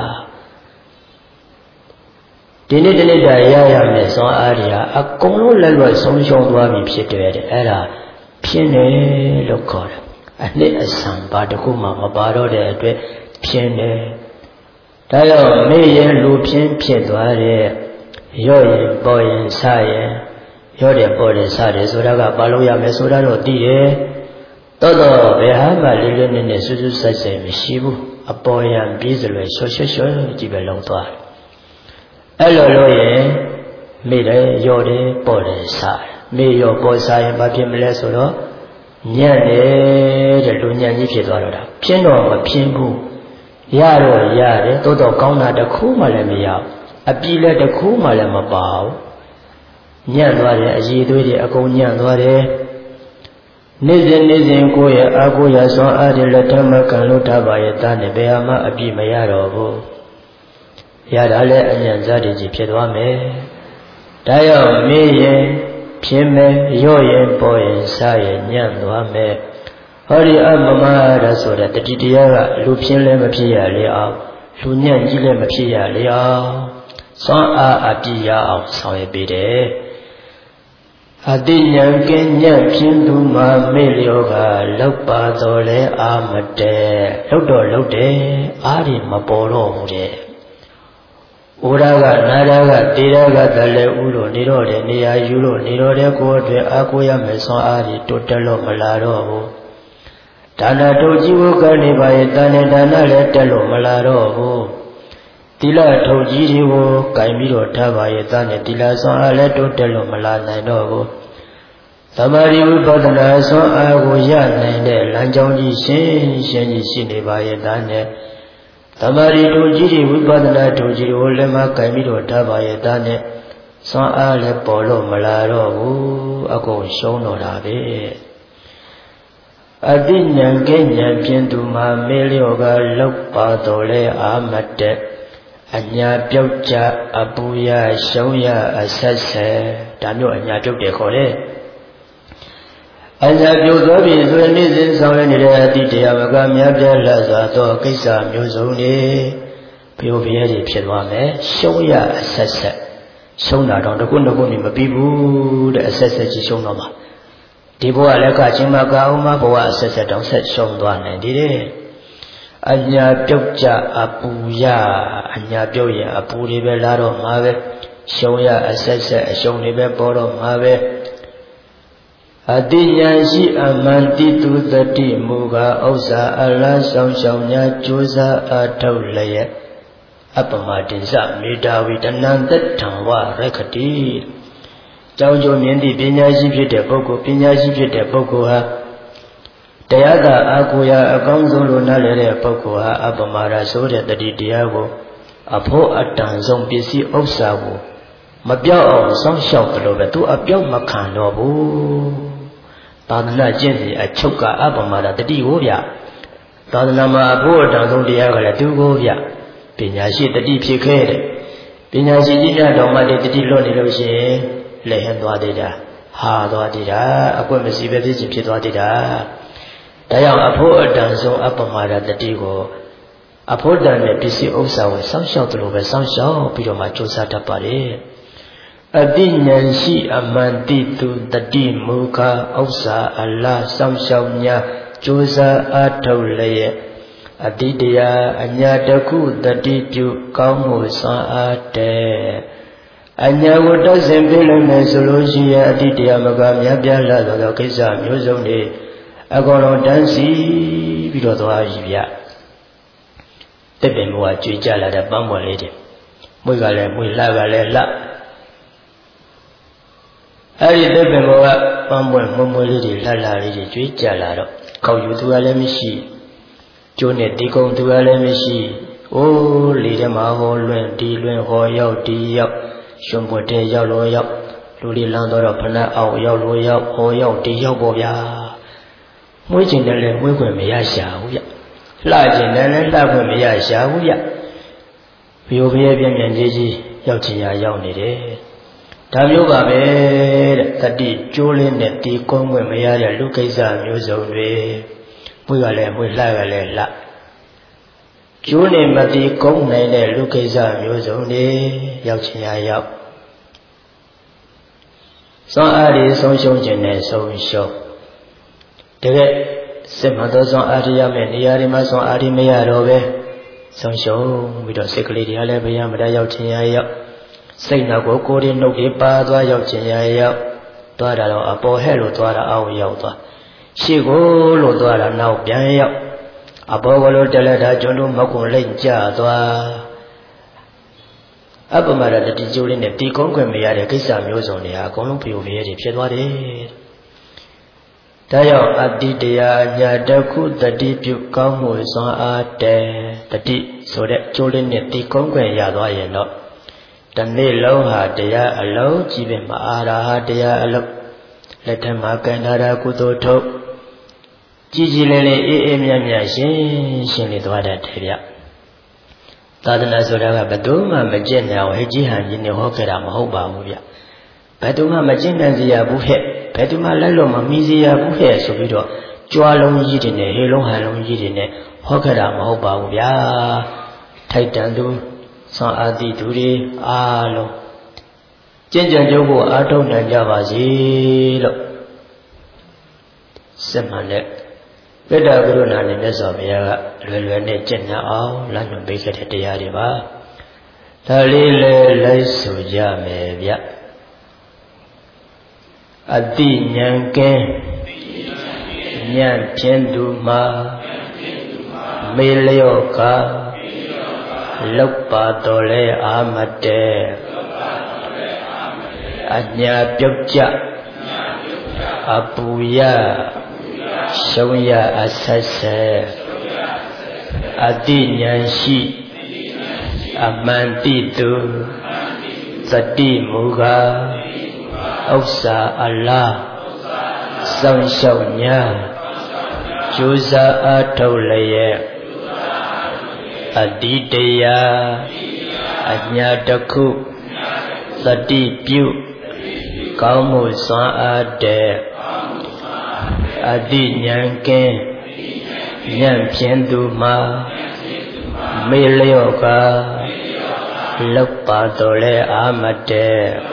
ဒီနေ့တနေ့တည်းရရမယ်စွမ်းအားတွေဟာအကုန်လုံးလက်လွတ်ဆုံးရှုံးသွားပြီဖြစ်တယ်အဲ့ဒါဖြင်းတယ်လို့ခေါ်တယ်အနှစ်အဆံဘာတစ်ခုမှမပါတော့တဲ့အတွက်ဖြင်းတယ်ဒါကြောင့်မေ့ရင်လူဖြင်းဖြစ်သွားတဲ့ရော့ရင်ပေါ်ရင်စရင်ရော့တယ်ပေါ်တယ်စတယ်ဆိုတာကဘာလို့ရမယ်ဆိုတာတော့သိတယ်တော်တော်ဘယ်ဟာမှလေးလေးနက်နက်စွတ်စွတ်ဆက်ဆက်မရှိဘူးအပေါ်ရန်ပြီးစလွယ်ရှော့ရှော့ရှော့ကြည့်ပဲလုံးသွားအဲ့လိုလို့ရင်မေ့တယ်ရော့တယ်ပေါ်တယ်စတယ်မေ့ရော့ပေါ်စရင်ဘာဖြစ်မလဲဆိုတော့ညံ့တယ်တဲ့လူညံ့ကြီးဖြစ်သွားတော့တာဖြင်းတော့မဖြင်းဘူးရတော့ရတယ်တိုးတော့ကောင်းတာတစ်ခုမှလည်းမရဘူးအပြီလည်းတစ်ခုမှလည်းမပါဘူးညံ့သွားတယ်အည်သွေးတွေအကုန်ညံ့သွားတယ်နေ့စဉ်နေ့စဉ်ကိုယ့်ရဲ့အာကိုရစွမ်းအားတွေလက်ထမကန်လို့ထားပါရဲ့သားနဲ့ဘယ်ဟာမှအပြီမရတော့ဘူးရတာလည်းအညံ့စားတွေကြီးဖြစ်သွားမယ်ဒါရောက်မေးရင်ဖြင်းမယ်ရော့ရင်ပေါ်ရင်စားရင်ညံ့သွားမယ်ဟောဒီအမမရဆိုတဲ့တတိတရားကလူဖြင်းလည်းမဖြစ်ရလေအောင်လူညံ့ကြီးလည်းမဖြစ်ရလေအောင်စွမ်းအားအပြည့်ရအောင်ဆောင်ရွက်ပေးတယ်အတိညာကင်းညံ့ဖြင်းသူမှာမေ့လျောကလောက်ပါတော်လဲအာမတဲလောက်တော့လောက်တယ်အားတွေမပေါ်တော့ဘူးတဲ့ဩရာကနာရာကတေရာကတလည်းဥလို့နေတော့တယ်နေရာယူလို့နေတော့တယ်ကိုယ်အတွက်အာကိုရမယ်စွမ်းအားတွေတိုးတက်လို့မလာတော့ဘူးဒါနထုတ်ကြည့်ဖို့ကနေပါရဲ့တန်တဲ့ဒါနလည်းတက်လို့မလာတော့ဘူးသီလထုတ်ကြည့်တွေကိုကင်ပြီးတော့ထားပါရဲ့တန်တဲ့သီလစွမ်းအားလည်းတိုးတက်လို့မလာနိုင်တော့ဘူးသမာဓိဝိပဿနာစွမ်းအားကိုရနိုင်တဲ့လမ်းကြောင်းကြီးရှင်းရှင်းကြီးရှိနေပါရဲ့တန်တဲ့သမာဓိထုတ်ကြည့်တွေဝိပဿနာထုတ်ကြည့်တွေကိုလည်းမကင်ပြီးတော့ထားပါရဲ့တန်တဲ့စွမ်းအားလည်းပေါ်လို့မလာတော့ဘူးအကုန်ရှုံးတော့တာပဲအတိညာကဲညာဖြင့်သူမှာမေလျောကလောက်ပါတော်လဲအာမတက်အညာပြုတ်ကြအပူရရှုံးရအဆက်ဆက်ဒါမျိုးအညာပြုတ်တယ်ခေါ်တယ်အညာပြုတ်သောပြီဆိုရင်နေ့စဉ်ဆောင်ရနေတဲ့အတိတရားမကမြတ်ပြလှစွာသောကိစ္စမျိုးစုံတွေဘိုးဘရဲတွေဖြစ်သွားမယ်ရှုံးရအဆက်ဆက်ရှုံးတာတော့တကုတ်တကုတ်နေမပြီးဘူးတဲ့အဆက်ဆက်ကြီးရှုံးတော့မှာဒီဘဝလည်းကချင်းမကအောင်မဘဝအဆက်ဆက်တောင်ဆက်ရှုံးသွားနိုင်သေးတယ်အညာပြုတ်ကြအပူရအညာပြုတ်ရင်အပူတွေပဲလာတော့မှာပဲရှုံးရအဆက်ဆက်အရှုံးတွေပဲပေါ်တော့မှာပဲအတိညာရှိအမှန်တိတုတတိမူကားဥစ္စာအလားဆောင်ရှောင်ညာကြိုးစားအထုတ်လျက်အပမတင်္စမေတ္တာဝိတနံတထံဝရခတိကြောင်းကျိုးမြင်သည့်ပညာရှိဖြစ်တဲ့ပုဂ္ဂိုလ်ပညာရှိဖြစ်တဲ့ပုဂ္ဂိုလ်ဟာတရားသာအာကိုရာအကောင်းဆုံးလို့နားလည်တဲ့ပုဂ္ဂိုလ်ဟာအပမာဒဆိုတဲ့တတိတရားကိုအဖို့အတန်ဆုံးပစ္စည်းဥစ္စာကိုမပြောက်အောင်စောင့်ရှောက်တယ်လို့ပဲသူအပြောက်မခံတော့ဘူးသာသနာကျင့်စဉ်အချုပ်ကအပမာဒတတိကိုဗျသာသနာမှာအဖို့အတန်ဆုံးတရားကလည်းသူကိုဗျပညာရှိတတိဖြစ်ခဲ့တယ်ပညာရှိကြီးများတော်မှတတိလွတ်နေလို့ရှိရင်လက်ဟန်သွားသေးတာဟာသွားသေးတာအကွက်မရှိပဲသိချင်းဖြစ်သွားသေးတာဒါကြောင့်အဖို့အတန်ဆုံးအပမာဒတတိကိုအဖို့တန်တဲ့ပစ္စည်းဥစ္စာကိုစောင့်ရှောက်တယ်လို့ပဲစောင့်ရှောက်ပြီးတော့မှကြိုးစားတတ်ပါလေအတိဉာဏ်ရှိအမှန်တိသူတတိမူခဥစ္စာအလားစောင့်ရှောက်ညာကြိုးစားအားထုတ်လျက်အတိတရားအညာတခုတတိပြုကောင်းမှုစွမ်းအားတဲ့အညာကိုတတ်စဉ်ပြလို့မယ်ဆိုလို့ရှိရင်အတိတရားမကမြတ်ပြလာသောကိစ္စမျိုးစုံတွေအကုန်လုံးတန်းစီပြီးတော့သွားပြီဗျတစ်ပင်ဘဝကြွေကြလာတဲ့ပန်းပေါ်လေးတွေမွေးကလည်းမွေးလှကလည်းလှအဲ့ဒီတစ်ပင်ဘဝပန်းပေါ်မွေးမွေးလေးတွေလှလှလေးတွေကြွေကြလာတော့ကောက်ယူသူကလည်းမရှိကျိုးနဲ့ဒီကုံသူကလည်းမရှိအိုးလေထဲမှာဟောလွင်ဒီလွင်ဟောရောက်ဒီရောက်ရှင်ဘွတ်တဲ့ရောက်လို့ရောက်လူလေးလမ်းတော့ဖဏအောင်ရောက်လို့ရောက်ဟောရောက်ဒီရောက်ပေါ့ဗျာမွေးကျင်တယ်လည်းမွေးခွင့်မရရှာဘူးဗျလှကျင်တယ်လည်းလှခွင့်မရရှာဘူးဗျဘီယိုဘီရဲ့ပြင်းပြင်းကြီးကြီးရောက်ချင်ရရောက်နေတယ်ဒါမျိုးပါပဲတဲ့တတိကျိုးလေးနဲ့ဒီကုန်းခွင့်မရတဲ့လူကိစ္စမျိုးစုံတွေမွေးကလည်းမွေးလှကလည်းလှကျိုးနဲ့မတိကုန်းနိုင်တဲ့လူကိစ္စမျိုးစုံတွေရောက်ချင်ရရောက်စွမ်းအားတွေဆုံးရှုံးခြင်းနဲ့ဆုံးရှုံးတကယ်စစ်မှန်သောစွမ်းအားရမယ်နေရာတွေမှာစွမ်းအားမရတော့ပဲဆုံးရှုံးပြီးတော့စိတ်ကလေးတွေကလည်းဘုရားမတတ်ရောက်ခြင်းရရောက်စိတ်နောက်ကိုကိုယ်ရင်းနှုတ်တွေပါသွားရောက်ခြင်းရရောက်သွားတာတော့အပေါ်ဟဲ့လို့သွားတာအောက်ရောက်သွားရှေ့ကိုလို့သွားတာနောက်ပြန်ရောက်အပေါ်ကလို့တက်လက်တာကျွန်းတို့မကုံလိမ့်ကြသွားအပမရတတိကျိုးလေးနဲ့တီကုန်းခွင့်မရတဲ့ကိစ္စမျိုးစုံတွေဟာအကုန်လုံးဖျို့ဖျဲတွေဖြစ်သွားတယ်ဒါကြောင့်အတ္တိတရားညာတခုတတိပြုကောင်းမှုစွမ်းအားတဲ့တတိဆိုတဲ့ကျိုးလေးနဲ့တီကုန်းခွင့်ရသွားရင်တော့တနေ့လုံးဟာတရားအလုံးကြည့်ပဲမအားတာဟာတရားအလုံးလက်ထက်မှာကံထားတာကုသိုလ်ထုတ်ကြည်ကြည်လေးလေးအေးအေးမြတ်မြတ်ရှင်းရှင်းလေးသွားတတ်တယ်ဗျသာသနာဆိုတာကဘယ်သူမှမကျင့်နိုင်အောင်ဟဲ့ကြီးဟန်ကြီးနဲ့ဟောခဲ့တာမဟုတ်ပါဘူးဗျဘယ်သူမှမကျင့်နိုင်စေရဘူးဟဲ့ဘယ်သူမှလက်လို့မမီစေရဘူးဟဲ့ဆိုပြီးတော့ကြွားလုံးကြီးတွေနဲ့ဟေလုံးဟန်လုံးကြီးတွေနဲ့ဟောခဲ့တာမဟုတ်ပါဘူးဗျာထိုက်တန်သူစွမ်းအားတိသူတွေအားလုံးကျင့်ကြံကြုံဖို့အားထုတ်နိုင်ကြပါစေလို့စက်မှန်တဲ့ဗိဒ္ဓကရုဏာနဲ့မြတ်စွာဘုရားကလွယ်လွယ်နဲ့ကျင့်ကြအောင်လမ်းညွှန်ပေးခဲ့တဲ့တရားတွေပါဒါလေးလည်းလိုက်ဆိုကြမယ်ဗျအတိဉာဏ်ကဲဉာဏ်ဖြင့်သူမှာမေလျော့ကလောက်ပါတော်လဲအာမတဲအညာပြုတ်ကြအပူရရှုံးရအဆက်ဆက်အတိဉာဏ်ရှိအမှန်တိသူသတိမူကားဥစ္စာအလားစောင့်ရှောက်ညာကြိုးစားအားထုတ်လျက်အတိတရားအညာတခုသတိပြုကောင်းမှုစွမ်းအားတဲ့အတိဉာဏ်ကင်းဉာဏ်ဖြင့်သူမှာမေလျော့ကလောက်ပါတော်လဲအာမတဲ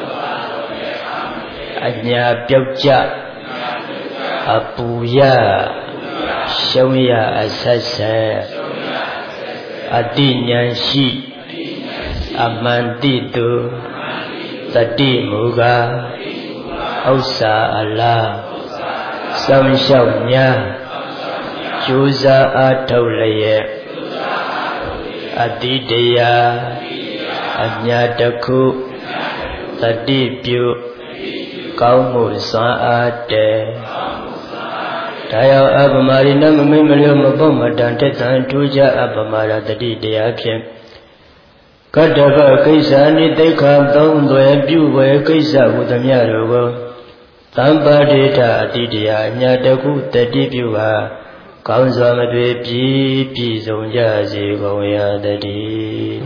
အညာပြုတ်ကြအပူရရှုံးရအဆက်ဆက်အတိဉာဏ်ရှိအမှန်တိသူသတိမူကားဥစ္စာအလားစောင့်ရှောက်ညာကြိုးစားအားထုတ်လျက်အတိတရားအညာတခုသတိပြုကောင်းမှုစွမ်းအားတဲ့ဒါဒါယောအပမာရိနမမိမလျောမပုတ်မတန်တက်တန်ထူးကြအပမာရတတိတရားဖြင့်ကတ္တဗကိစ္စနိတိခာသုံးသွယ်ပြုဝယ်ကိစ္စဟုသမျှတို့ကိုသံပါတိထအတိတရားအညာတခုတတိပြုပါကောင်းစွာမတွေ့ပြီးပြည့်စုံကြစေကုန်ရတည်း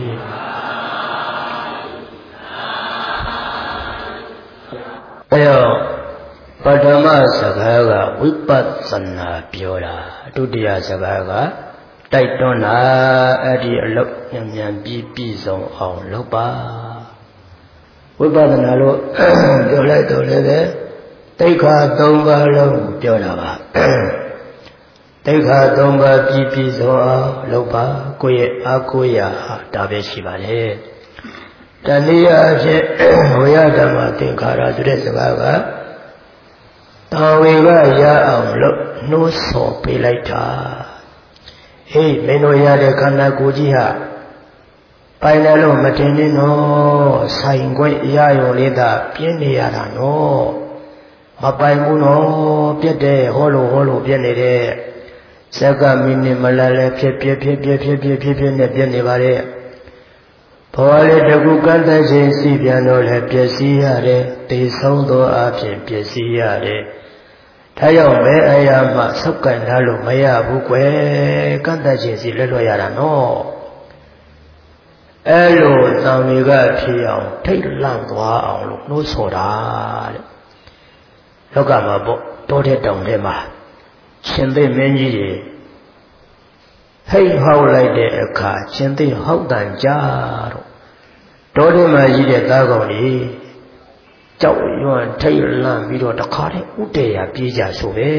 အဲတော့ပထမစကားကဝိပဿနာပြောတာဒုတိယစကားကတိုက်တွန်းတာအဲ့ဒီအလုပ်ဉာဏ်ဉာဏ်ပြီးပြည့်စုံအောင်လုပ်ပါဝိပဿနာလို့ပြောလိုက်တော့လည်းပဲတိခါသုံးပါးလုံးပြောတာပါတိခါသုံးပါးပြီးပြည့်စုံအောင်လုပ်ပါကိုယ့်ရဲ့အာကိုရာဒါပဲရှိပါလေတဏှာအဖြစ်ဝိယဓမ္မသင်္ခါရဆိုတဲ့စကားကတာဝေကရအောင်လို့နှိုးဆော်ပေးလိုက်တာဟေးမင်းတို့ရတဲ့ခန္ဓာကိုယ်ကြီးဟာပိုင်တယ်လို့မတင်နေနော်ဆိုင်ခွင့်ရရုံလေးသာပြင်းနေရတာနော်မပိုင်ဘူးနော်ပြက်တယ်ဟောလို့ဟောလို့ပြက်နေတဲ့စက္ကမိနစ်မလာလဲဖြစ်ဖြစ်ဖြစ်ဖြစ်ဖြစ်ဖြစ်ဖြစ်ဖြစ်နဲ့ပြက်နေပါတဲ့ဘဝလေးတကူကန့်သက်ခြင်းစီပြန်တော့လဲပျက်စီးရတယ်တေဆုံးသောအဖြစ်ပျက်စီးရတယ်ဒါကြောင့်မဲအရာမှဆောက်ကန်ထားလို့မရဘူးကွယ်ကန့်သက်ခြင်းစီလွတ်လွတ်ရတာနော်အဲလိုသံဝေကဖြစ်အောင်ထိတ်လန့်သွားအောင်လို့နှိုးဆော်တာတဲ့လောကမှာပေါ့တောတဲ့တောင်ထဲမှာရှင်သေမင်းကြီးတွေဟိတ်ဟောက်လိုက်တဲ့အခါရှင်သေဟောက်တန်ကြတော့တောထဲမှာရှိတဲ့သားကောင်ကြီးကြောက်ရွံ့ထိတ်လန့်ပြီးတော့တခါတည်းဥတည်ရပြေးကြဆိုပဲ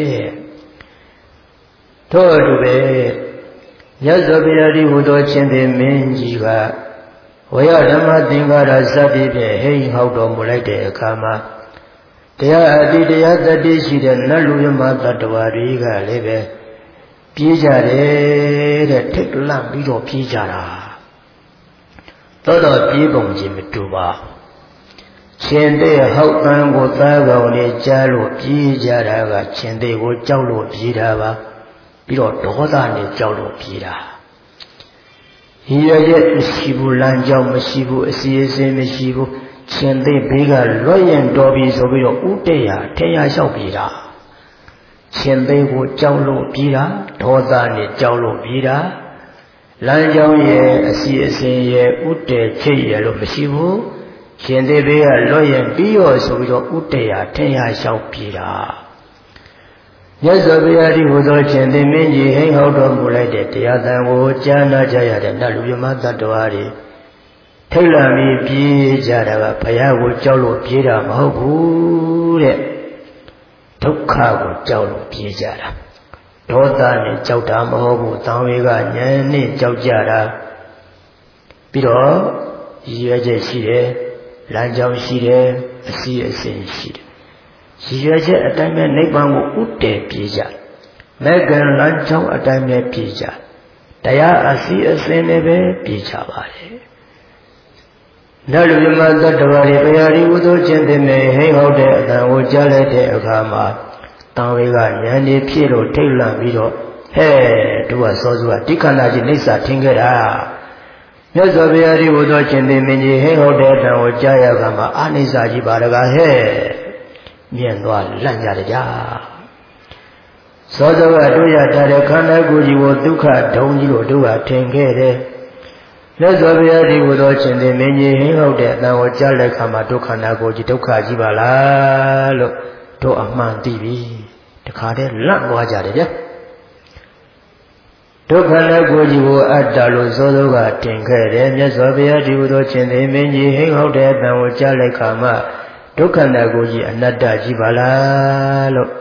ထို့အတူပဲမြတ်စွာဘုရားဒီဟူသောရှင်သေမင်းကြီးကဝေယဓမ္မသင်္ကာရစသည်ဖြင့်ဟိတ်ဟောက်တော်မူလိုက်တဲ့အခါမှာတရားအတိတရားတတိရှိတဲ့နတ်လူမြမတ္တဝါတွေကလည်းပဲပြေးကြတယ်တဲ့ထိတ်လန့်ပြီးတော့ပြေးကြတာသောတော်ပြေးပုံချင်းမတူပါရှင်သေးဟောက်တန်ကိုသားကောင်လေးကြားလို့ပြေးကြတာကရှင်သေးကိုကြောက်လို့ပြေးတာပါပြီးတော့ဒေါသနဲ့ကြောက်လို့ပြေးတာရည်ရွယ်ချက်မရှိဘူးလမ်းကြောင်းမရှိဘူးအစီအစဉ်မရှိဘူးရှင်သေးဘေးကလွတ်ရင်တော်ပြီဆိုပြီးတော့ဥတည့်ရထေရလျှောက်ပြေးတာရှင်သေးကိုကြောက်လို့ပြေးတာဒေါသနဲ့ကြောက်လို့ပြေးတာလမ်းကြောင်းရဲ့အစီအစဉ်ရဲ့ဥတည့်ချိတ်ရလို့မရှိဘူးရှင်သေးဘေးကလွတ်ရင်ပြီးရောဆိုပြီးတော့ဥတည့်ရထေရလျှောက်ပြေးတာမြတ်စွာဘုရားဒီဟူသောရှင်သေမင်းကြီးဟိဟောတော်မူလိုက်တဲ့တရားသံကိုကြားနာကြရတဲ့နတ်လူမြမတ္တဝါတွေထိတ်လန့်ပြီးပြေးကြတာကဘုရားကိုကြောက်လို့ပြေးတာမဟုတ်ဘူးတဲ့ဒုက္ခကိုကြောက်လို့ပြေးကြတာဒေါသနဲ့ကြောက်တာမဟုတ်ဘူးသံဝေကဉာဏ်နဲ့ကြောက်ကြတာပြီးတော့ရည်ရွယ်ချက်ရှိတယ်လမ်းကြောင်းရှိတယ်အစီအစဉ်ရှိတယ်ရည်ရွယ်ချက်အတိုင်းပဲနိဗ္ဗာန်ကိုဥတည်ပြေးကြမေကံလမ်းကြောင်းအတိုင်းပဲပြေးကြတရားအစီအစဉ်နဲ့ပဲပြေးကြပါတယ်နတ်လူမြမတ္တဝါတွေဘုရားဒီဥသောခြင်းတင်နေဟိဟောတဲ့အတန်ကိုကြားလိုက်တဲ့အခါမှာတန်ဝေကဉာဏ်ကြီးဖြစ်လို့ထိတ်လန့်ပြီးတော့ဟဲ့တို့ကစောစောကဒီခန္ဓာကြီးနှိစ္စထင်ခဲ့တာမြတ်စွာဘုရားဒီဥသောခြင်းတင်မင်းကြီးဟိဟောတဲ့အတန်ကိုကြားရကမှအာနိစ္စကြီးပါတကားဟဲ့မြင်သွားလန့်ကြတယ်ကြာစောစောကတို့ရထားတဲ့ခန္ဓာကိုယ်ကြီးကိုဒုက္ခဒုံကြီးလို့တို့ကထင်ခဲ့တယ်မြတ်စွာဘုရားဒီဟူသောရှင်သေမင်းကြီးဟင်းဟုတ်တဲ့အတန်ကိုကြားလိုက်ခါမှာဒုက္ခနာကိုကြီးဒုက္ခကြီးပါလားလို့တို့အမှန်သိပြီတခါတည်းလန့်သွားကြတယ်ဗျဒုက္ခနာကိုကြီးကိုအတ္တလို့စောစောကတင်ခဲ့တယ်မြတ်စွာဘုရားဒီဟူသောရှင်သေမင်းကြီးဟင်းဟုတ်တဲ့အတန်ကိုကြားလိုက်ခါမှာဒုက္ခနာကိုကြီးအနတ္တကြီးပါလားလို့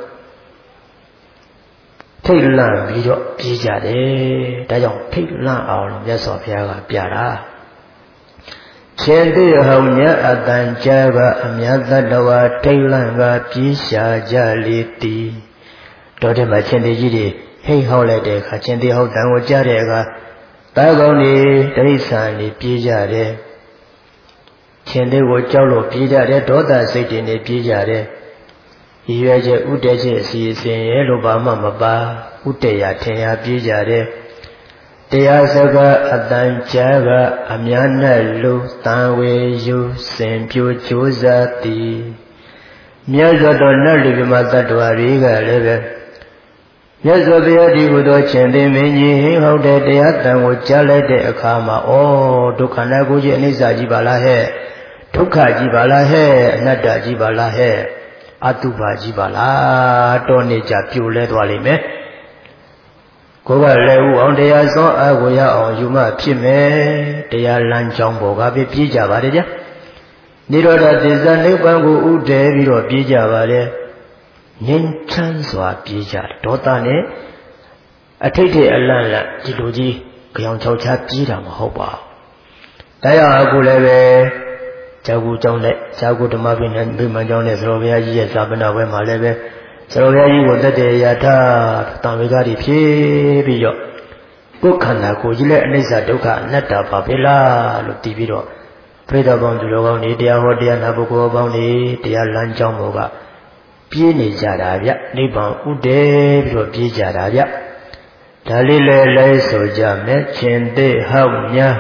ထိတ်လန့်ပြီးတော့ပြေးကြတယ်ဒါကြောင့်ထိတ်လန့်အောင်လို့မြတ်စွာဘုရားကပြတာရှင်သေဟောမြတ်အတန်ကြာကအမြတ်တတဝါထိတ်လန့်ကပြေးရှာကြလေသည်တော်တယ်မှာရှင်သေကြီးတွေဟိတ်ဟောက်လိုက်တဲ့အခါရှင်သေဟောက်တန်ကိုကြားတဲ့အခါတာကောင်းတွေတိရစ္ဆာန်တွေပြေးကြတယ်ရှင်သေကိုကြောက်လို့ပြေးကြတယ်ဒေါသစိတ်တွေနဲ့ပြေးကြတယ်ရရွယ်ချက်ဥတည်ချက်အစီအစဉ်ရဲ့လို့ဘာမှမပါဥတည်ရထင်ရပြေးကြတယ်တရားစကားအတန်ကြာကအများနဲ့လူတန်ဝေယူစင်ပြိုကြိုးစားသည်မြတ်စွာဘုရားနတ်လူပြမတ္တဝါတွေကလည်းပဲမြတ်စွာဘုရားဒီဟုသောရှင်သေမင်းကြီးဟင်းဟုတ်တဲ့တရားတန်ကိုကြားလိုက်တဲ့အခါမှာဩဒုက္ခနာကိုကြီးအနိစ္စကြီးပါလားဟဲ့ဒုက္ခကြီးပါလားဟဲ့အနတ္တကြီးပါလားဟဲ့အတုပါကြီးပါလားတော်နေကြပြိုလဲသွားလိမ့်မယ်ကိုယ်ကလည်းဥအောင်တရားစွန့်အားကိုရအောင်ယူမှဖြစ်မယ်တရားလမ်းကြောင်းပေါ်ကပဲပြေးကြပါတယ်ဗျာနိရောဓသစ္စာနိဗ္ဗာန်ကိုဥတည်ပြီးတော့ပြေးကြပါတယ်ငြိမ်းချမ်းစွာပြေးကြဒေါသနဲ့အထိတ်ထိတ်အလန့်လန့်ဒီလိုကြီးကြောင်ချောက်ချပြေးတာမဟုတ်ပါဘူးတရားအခုလည်းပဲဇာကူကျောင်းနဲ့ဇာကူဓမ္မပိနဲ့ဗိမာန်ကျောင်းနဲ့သရောဘုရားကြီးရဲ့ဇာပနာဝဲမှာလည်းပဲသရောဘုရားကြီးကိုတက်တဲ့ရာထတံဝေကတွေဖြည့်ပြီးတော့ကိုယ်ခန္ဓာကိုယ်ကြီးလည်းအနိစ္စဒုက္ခအနတ္တပါပဲလားလို့သိပြီးတော့ပြိဿပေါင်းသူတော်ကောင်းတွေတရားဟောတရားနာပုဂ္ဂိုလ်ပေါင်းတွေတရားလမ်းကြောင်းပေါ်ကပြေးနေကြတာဗျနိဗ္ဗာန်ဥတည်ပြီးတော့ပြေးကြတာဗျဒါလေးလည်းလဲဆိုကြမယ်ရှင်သေဟောက်များ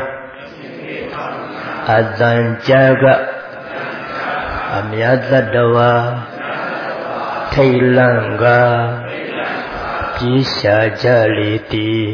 အတန်ကြာကအမြတ်တ္တဝါထိတ်လန့်ကပြေးရှာကြလေသည်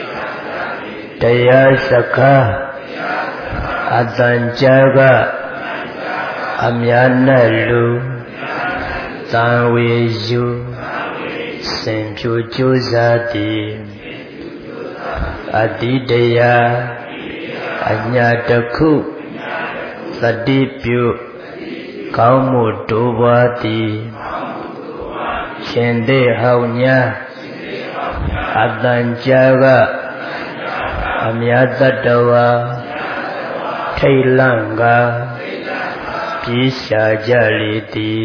တရားစကားအတန်ကြာကအမြတ်နဲ့လူတန်ဝေယူစင်ဖြူကြိုးစားသည်အတိတရားအညာတခုသတိပြုကောင်းမှုတိုးပွားသည်ရှင်သေဟောင်းညာအတန်ကြာကအမြတ်တ္တဝါထိတ်လန့်ကပြေးရှာကြလေသည်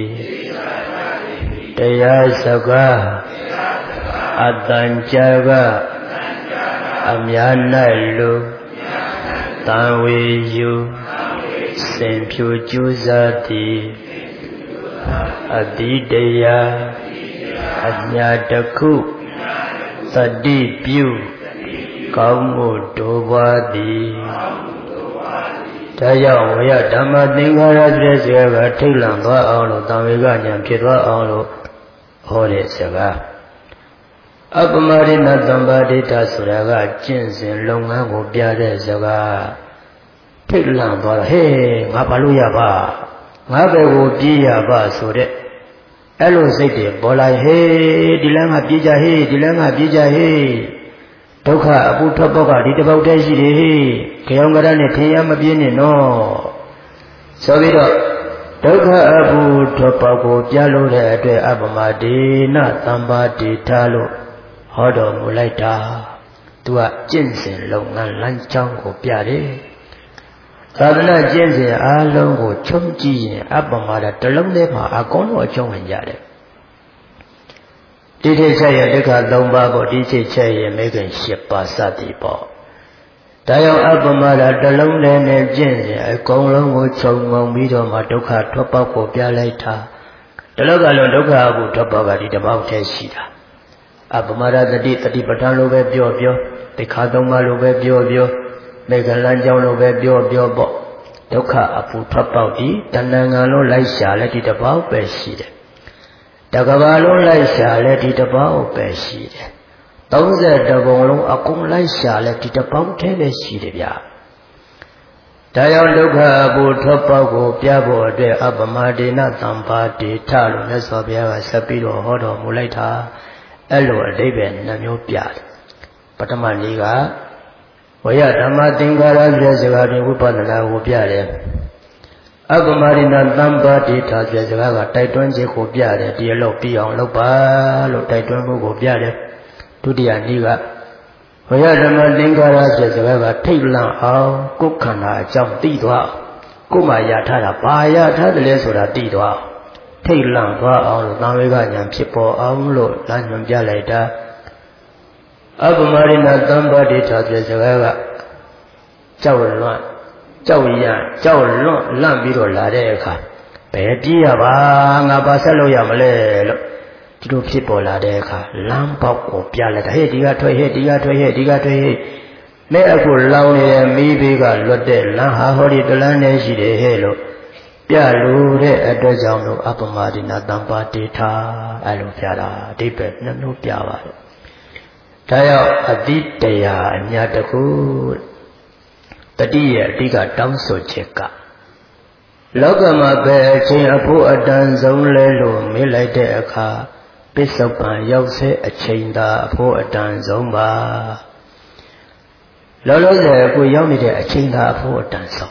တရားစကားအတန်ကြာကအမြတ်၌လူတန်ဝေယူစင်ဖြူကြိုးစားသည်အတိတရားအညာတခုသတိပြုကောင်းမှုတိုးပွားသည်ဒါကြောင့်ဝရဓမ္မသင်္ခါရတဲ့စကားကထိတ်လန့်သွားအောင်လို့တံဝေကဉာဏ်ဖြစ်သွားအောင်လို့ဟောတဲ့စကားအပမရိဏသံပါဒိဋ္ဌဆိုတာကကျင့်စဉ်လုပ်ငန်းကိုပြတဲ့စကားထိတ်လန့်သွားတာဟဲ့ငါဘာလို့ရပါငါပဲကိုပြေးရပါဆိုတဲ့အဲ့လိုစိတ်တွေပေါ်လာဟေးဒီလမ်းကပြေးကြဟေးဒီလမ်းကပြေးကြဟေးဒုက္ခအပူထွက်ပေါက်ကဒီတစ်ပေါက်တည်းရှိတယ်ဟေးကြောင်ကြရနဲ့ထင်ရမပြင်းနဲ့နော်ဆိုပြီးတော့ဒုက္ခအပူထွက်ပေါက်ကိုပြလို့တဲ့အတွက်အပမဒေနသံပါတိထာလို့ဟောတော်မူလိုက်တာသူကကျင့်စဉ်လုပ်ငန်းလမ်းကြောင်းကိုပြတယ်သာသနာကျင့်စဉ်အားလုံးကိုခြုံကြည့်ရင်အပမဒတလုံးထဲမှာအကုန်လုံးအကျုံးဝင်ကြတယ်တိတိချက်ရဒုက္ခသုံးပါးပေါ့ဒီချက်ချက်ရမေခင်၈ပါးစသည်ပေါ့ဒါကြောင့်အပမဒတလုံးထဲနဲ့ကျင့်စဉ်အကုန်လုံးကိုခြုံငုံပြီးတော့မှဒုက္ခထွက်ပေါက်ကိုပြလိုက်တာတလောကလုံးဒုက္ခအကူထွက်ပေါက်ကဒီတစ်ပေါက်တည်းရှိတာအပမဒတတိတတိပဋ္ဌာန်လိုပဲပြောပြောဒိဋ္ဌာသုံးပါးလိုပဲပြောပြောမေဃလမ်းကြောင်းလိုပဲပြောပြောပေါ့ဒုက္ခအပူထွက်ပေါက်ဒီတဏ္ဍာလုံးလိုက်ရှာလဲဒီတစ်ပေါက်ပဲရှိတယ်တကဘာလုံးလိုက်ရှာလဲဒီတစ်ပေါက်ပဲရှိတယ်သုံးဆယ်တပုံလုံးအကုန်လိုက်ရှာလဲဒီတစ်ပေါက်တည်းပဲရှိတယ်ဗျာဒါကြောင့်ဒုက္ခအပူထွက်ပေါက်ကိုပြဖို့အတွက်အပမဒေနသံပါတိထလို့မြတ်စွာဘုရားကဆက်ပြီးတော့ဟောတော်မူလိုက်တာအဲ့လိုအဓိပ္ပာယ်နှမျိုးပြတယ်ပထမနေ့ကဝရဓမ္မသင်္ခါရပြစကားဖြင့်ဝိပဿနာကိုပြတယ်အပမရိဏသံပါတိထာပြစကားကတိုက်တွန်းခြင်းကိုပြတယ်ဒီအလုပ်ပြီးအောင်လုပ်ပါလို့တိုက်တွန်းမှုကိုပြတယ်ဒုတိယနေ့ကဝရဓမ္မသင်္ခါရပြစကားကထိတ်လန့်အောင်ကိုယ်ခန္ဓာအကြောင်းသိသွားကိုယ်မှာရထားတာဘာရထားတယ်လဲဆိုတာသိသွားထိတ်လန့်သွားအောင်လို့သံဝေကဉာဏ်ဖြစ်ပေါ်အောင်လို့လမ်းညွှန်ပြလိုက်တာအပမရိဏသံပါတိထာပြစကားကကြောက်လွန့်ကြောက်ရကြောက်လွန့်လန့်ပြီးတော့လာတဲ့အခါဘပဲပြေးရပါငါပါဆက်လို့ရမလဲလို့ဒီလိုဖြစ်ပေါ်လာတဲ့အခါလမ်းပေါက်ကိုပြလိုက်တာဟဲ့ဒီကထွက်ဟဲ့ဒီကထွက်ဟဲ့ဒီကထွက်ဟဲ့မဲ့အခုလောင်းနေတဲ့မိဘေးကလွတ်တဲ့လမ်းဟာဟောဒီတလန်းနဲ့ရှိတယ်ဟဲ့လို့ပြလို့တဲ့အတွက်ကြောင့်လို့အပမဒိနာတံပါတိထာအဲ့လိုပြတာအဓိပ္ပာယ်နှမျိုးပြပါတယ်ဒါကြောင့်အတိတရားအမြတ်တခုတတိယအဓိကတောင်းဆိုချက်ကလောကမှာပဲအချင်းအဖို့အတန်ဆုံးလဲလို့မေးလိုက်တဲ့အခါပစ္စုပန်ရောက်စေအချိန်သာအဖို့အတန်ဆုံးပါလောလောဆယ်ကိုရောက်နေတဲ့အချိန်သာအဖို့အတန်ဆုံး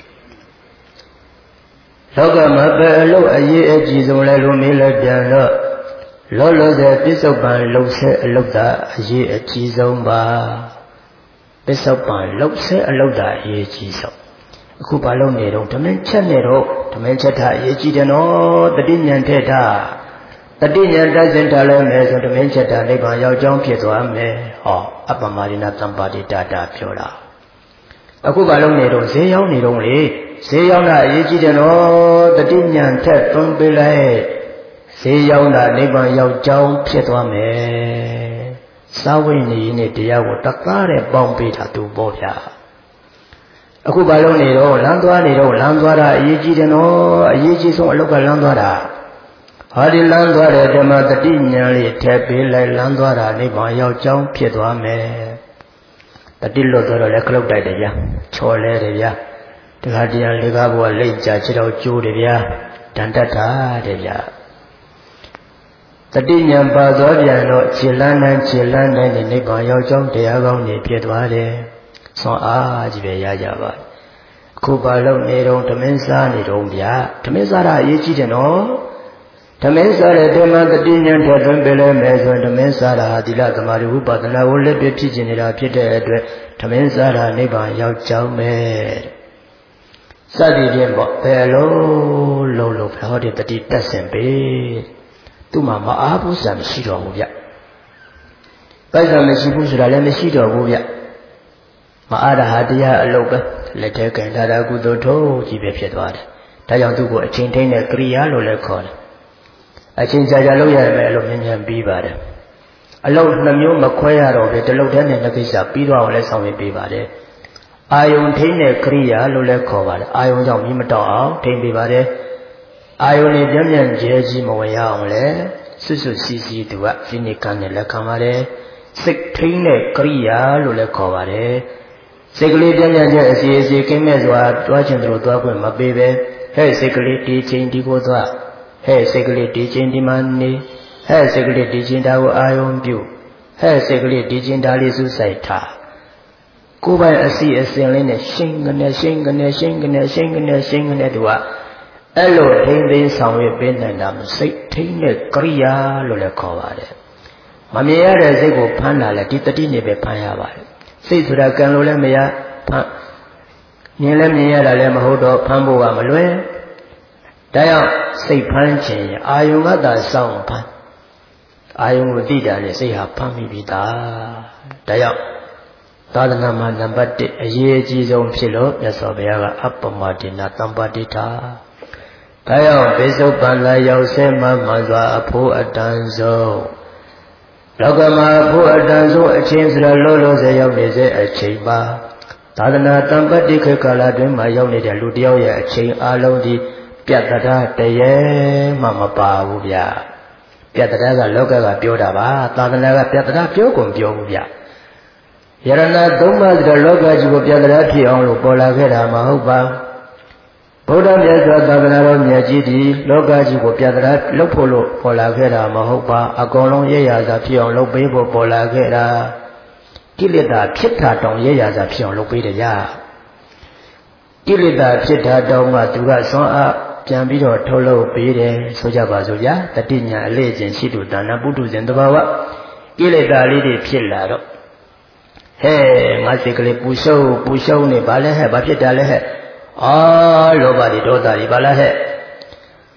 လောကမှာပဲအလို့အရေးအကြီးဆုံးလဲလို့မေးလိုက်ပြန်တော့လောလောဆယ်ပစ္စုပန်လှုပ်ဆဲအလုတ်သာအရေးအကြီးဆုံးပါပစ္စုပန်လှုပ်ဆဲအလုတ်သာအရေးကြီးဆုံးအခုဘာလို့နေတော့ဓမင်းချက်နေတော့ဓမင်းချက်တာအရေးကြီးတယ်နော်တတိဉာဏ်ထက်တာတတိဉာဏ်တက်စင်တာလဲမယ်ဆိုဓမင်းချက်တာနိဗ္ဗာန်ရောက်ကြောင်းဖြစ်သွားမယ်ဟောအပ္ပမဒိနာသံပါတိတာတာပြောတာအခုဘာလို့နေတော့ဈေးရောက်နေတော့လေဈေးရောက်တာအရေးကြီးတယ်နော်တတိဉာဏ်ထက်သွန်းပေးလိုက်ဈေးရောက်တာနိဗ္ဗာန်ရောက်ကြောင်းဖြစ်သွားမယ်သာဝိနည်းနဲ့တရားကိုတကားတဲ့ပေါင်းပေးတာသူပေါ့ဗျာအခုဘာလို့နေတော့လမ်းသွားနေတော့လမ်းသွားတာအရေးကြီးတယ်နော်အရေးကြီးဆုံးအလောက်ကလမ်းသွားတာဟာဒီလမ်းသွားတဲ့ဓမ္မတတိဉာဏ်လေးထည့်ပေးလိုက်လမ်းသွားတာနိဗ္ဗာန်ရောက်ကြောင်းဖြစ်သွားမယ်တတိလွတ်သွားတော့လည်းခလုတ်တိုက်တယ်ဗျာချော်လဲတယ်ဗျာတခါတရံလေကားဘုရားလိမ့်ကြခြေတော်ကျိုးတယ်ဗျာဒဏ်တက်တာတဲ့ဗျာတတိဉာဏ်ပါသွားပြန်တော့ခြေလန်းနဲ့ခြေလန်းနဲ့နိဗ္ဗာန်ရောက်ကြောင်းတရားကောင်းနေဖြစ်သွားတယ်ဆွမ်းအားကြီးပဲရကြပါအခုဘာလို့နေတော့ဓမင်းစားနေတော့ဗျာဓမင်းစားတာအရေးကြီးတယ်နော်ဓမင်းစားတဲ့ဓမ္မတတိဉာဏ်ထက်သွင်းပေးလဲမယ်ဆိုရင်ဓမင်းစားတာသီလသမာဓိဝိပဿနာကိုလက်ပြဖြစ်ကျင်နေတာဖြစ်တဲ့အတွက်ဓမင်းစားတာနိဗ္ဗာန်ရောက်ကြောင်းပဲစသည်ဖြင့်ပေါ့ဘယ်လိုလုံးလုံးဟောဒီတတိတက်ဆင်ပေသူ့မှာမအားဘူးစံမရှိတော့ဘူးဗျပိုက်ဆံမရှိဘူးဆိုတာလည်းမရှိတော့ဘူးဗျမအားတာဟာတရားအလုပ်ပဲလက်ထဲကင်ထားတာကုသိုလ်ထုံးကြီးပဲဖြစ်သွားတယ်ဒါကြောင့်သူ့ကိုအချိန်ထိန်တဲ့ကရိယာလို့လည်းခေါ်တယ်အချိန်ကြာကြာလုပ်ရမယ်လို့မြင်မြင်ပြီးပါတယ်အလုပ်နှမျိုးမခွဲရတော့ပဲတလုပ်တည်းနဲ့နှစ်ကိစ္စပြီးတော့လည်းဆောင်ရွက်ပေးပါတယ်အာယုန်ထိန်တဲ့ကရိယာလို့လည်းခေါ်ပါတယ်အာယုန်ကြောင့်မိမတော့အောင်ထိန်ပေးပါတယ်အာယုန်နဲ့ပြန့်ပြန့်ကျဲကြီးမဝင်ရအောင်လဲစွတ်စွတ်စီးစီးသူကဖိနိကံနဲ့လက်ခံပါတယ်စိတ်ထိန်တဲ့ကရိယာလို့လည်းခေါ်ပါတယ်စိတ်ကလေးပြန့်ပြန့်ကျဲအစီအစီကင်းမဲ့စွာတွားချင်သူတို့တွားခွင့်မပေးပဲဟဲ့စိတ်ကလေးဒီချင်းဒီကိုသွားဟဲ့စိတ်ကလေးဒီချင်းဒီမှနေဟဲ့စိတ်ကလေးဒီချင်းဒါကိုအာယုံပြုဟဲ့စိတ်ကလေးဒီချင်းဒါလေးစုဆိုင်ထားကိုယ်ပိုင်အစီအစဉ်လေးနဲ့ရှင်းကနေရှင်းကနေရှင်းကနေရှင်းကနေရှင်းကနေသူကအဲ့လိုထိမ့်သိမ်းဆောင်ရွက်ပေးနိုင်တာစိတ်ထိမ့်တဲ့ကရိယာလို့လည်းခေါ်ပါတယ်မမြင်ရတဲ့စိတ်ကိုဖမ်းလာလဲဒီတတိနဲ့ပဲဖမ်းရပါတယ်စိတ်ဆိုတာကံလို့လည်းမရဖမ်းမြင်လည်းမြင်ရတာလည်းမဟုတ်တော့ဖမ်းဖို့ကမလွယ်ဒါကြောင့်စိတ်ဖမ်းခြင်းအာယုံကသာစောင့်ဖမ်းအာယုံကိုသိတာနဲ့စိတ်ဟာဖမ်းမိပြီသားဒါကြောင့်သာသနာမှာနံပါတ်တစ်အရေးအကြီးဆုံးဖြစ်လို့မြတ်စွာဘုရားကအပ္ပမဒိနာတံပါတိထာဒါကြောင့်ပိစုပန်လာရောက်ဆဲမှမှန်စွာအဖို့အတန်ဆုံးလောကမှာအဖို့အတန်ဆုံးအချင်းစရလောလောဆယ်ရောက်နေစေအချိန်ပါသာသနာတံပတ္တိခေတ်ကာလတွင်မှာရောက်နေတဲ့လူတယောက်ရဲ့အချိန်အလုံးဒီပြတ်တရားတရေမှမပါဘူးဗျပြတ်တရားကလောကကပြောတာပါသာသနာကပြတ်တရားပြောကုန်ပြောဘူးဗျယရဏသုံးပါးစတဲ့လောကကြီးကိုပြတ်တရားဖြစ်အောင်လို့ပေါ်လာခဲ့တာမဟုတ်ပါဗုဒ္ဓမြတ်စွာသာသနာတော်မြတ်ကြီးဒီလောကကြီးကိုပြတ်တရားလှုပ်ဖို့လို့ပေါ်လာခဲ့တာမဟုတ်ပါအကုန်လုံးရရစာဖြစ်အောင်လုပ်ပေးဖို့ပေါ်လာခဲ့တာကိလေသာဖြစ်တာတောင်ရရစာဖြစ်အောင်လုပ်ပေးတယ်ဗျကိလေသာဖြစ်တာတောင်မှသူကဆွမ်းအားပြန်ပြီးတော့ထုတ်လုပ်ပေးတယ်ဆိုကြပါစို့ဗျာတတိညာအလေးချင်းရှိသူဒါနပုထုဇဉ်တဘာဝကိလေသာလေးတွေဖြစ်လာတော့ဟဲ့ငါစိတ်ကလေးပူရှုပ်ပူရှုပ်နေဘာလဲဟဲ့ဘာဖြစ်တာလဲဟဲ့အာလောဘတွေဒေါသတွေဘာလဲဟဲ့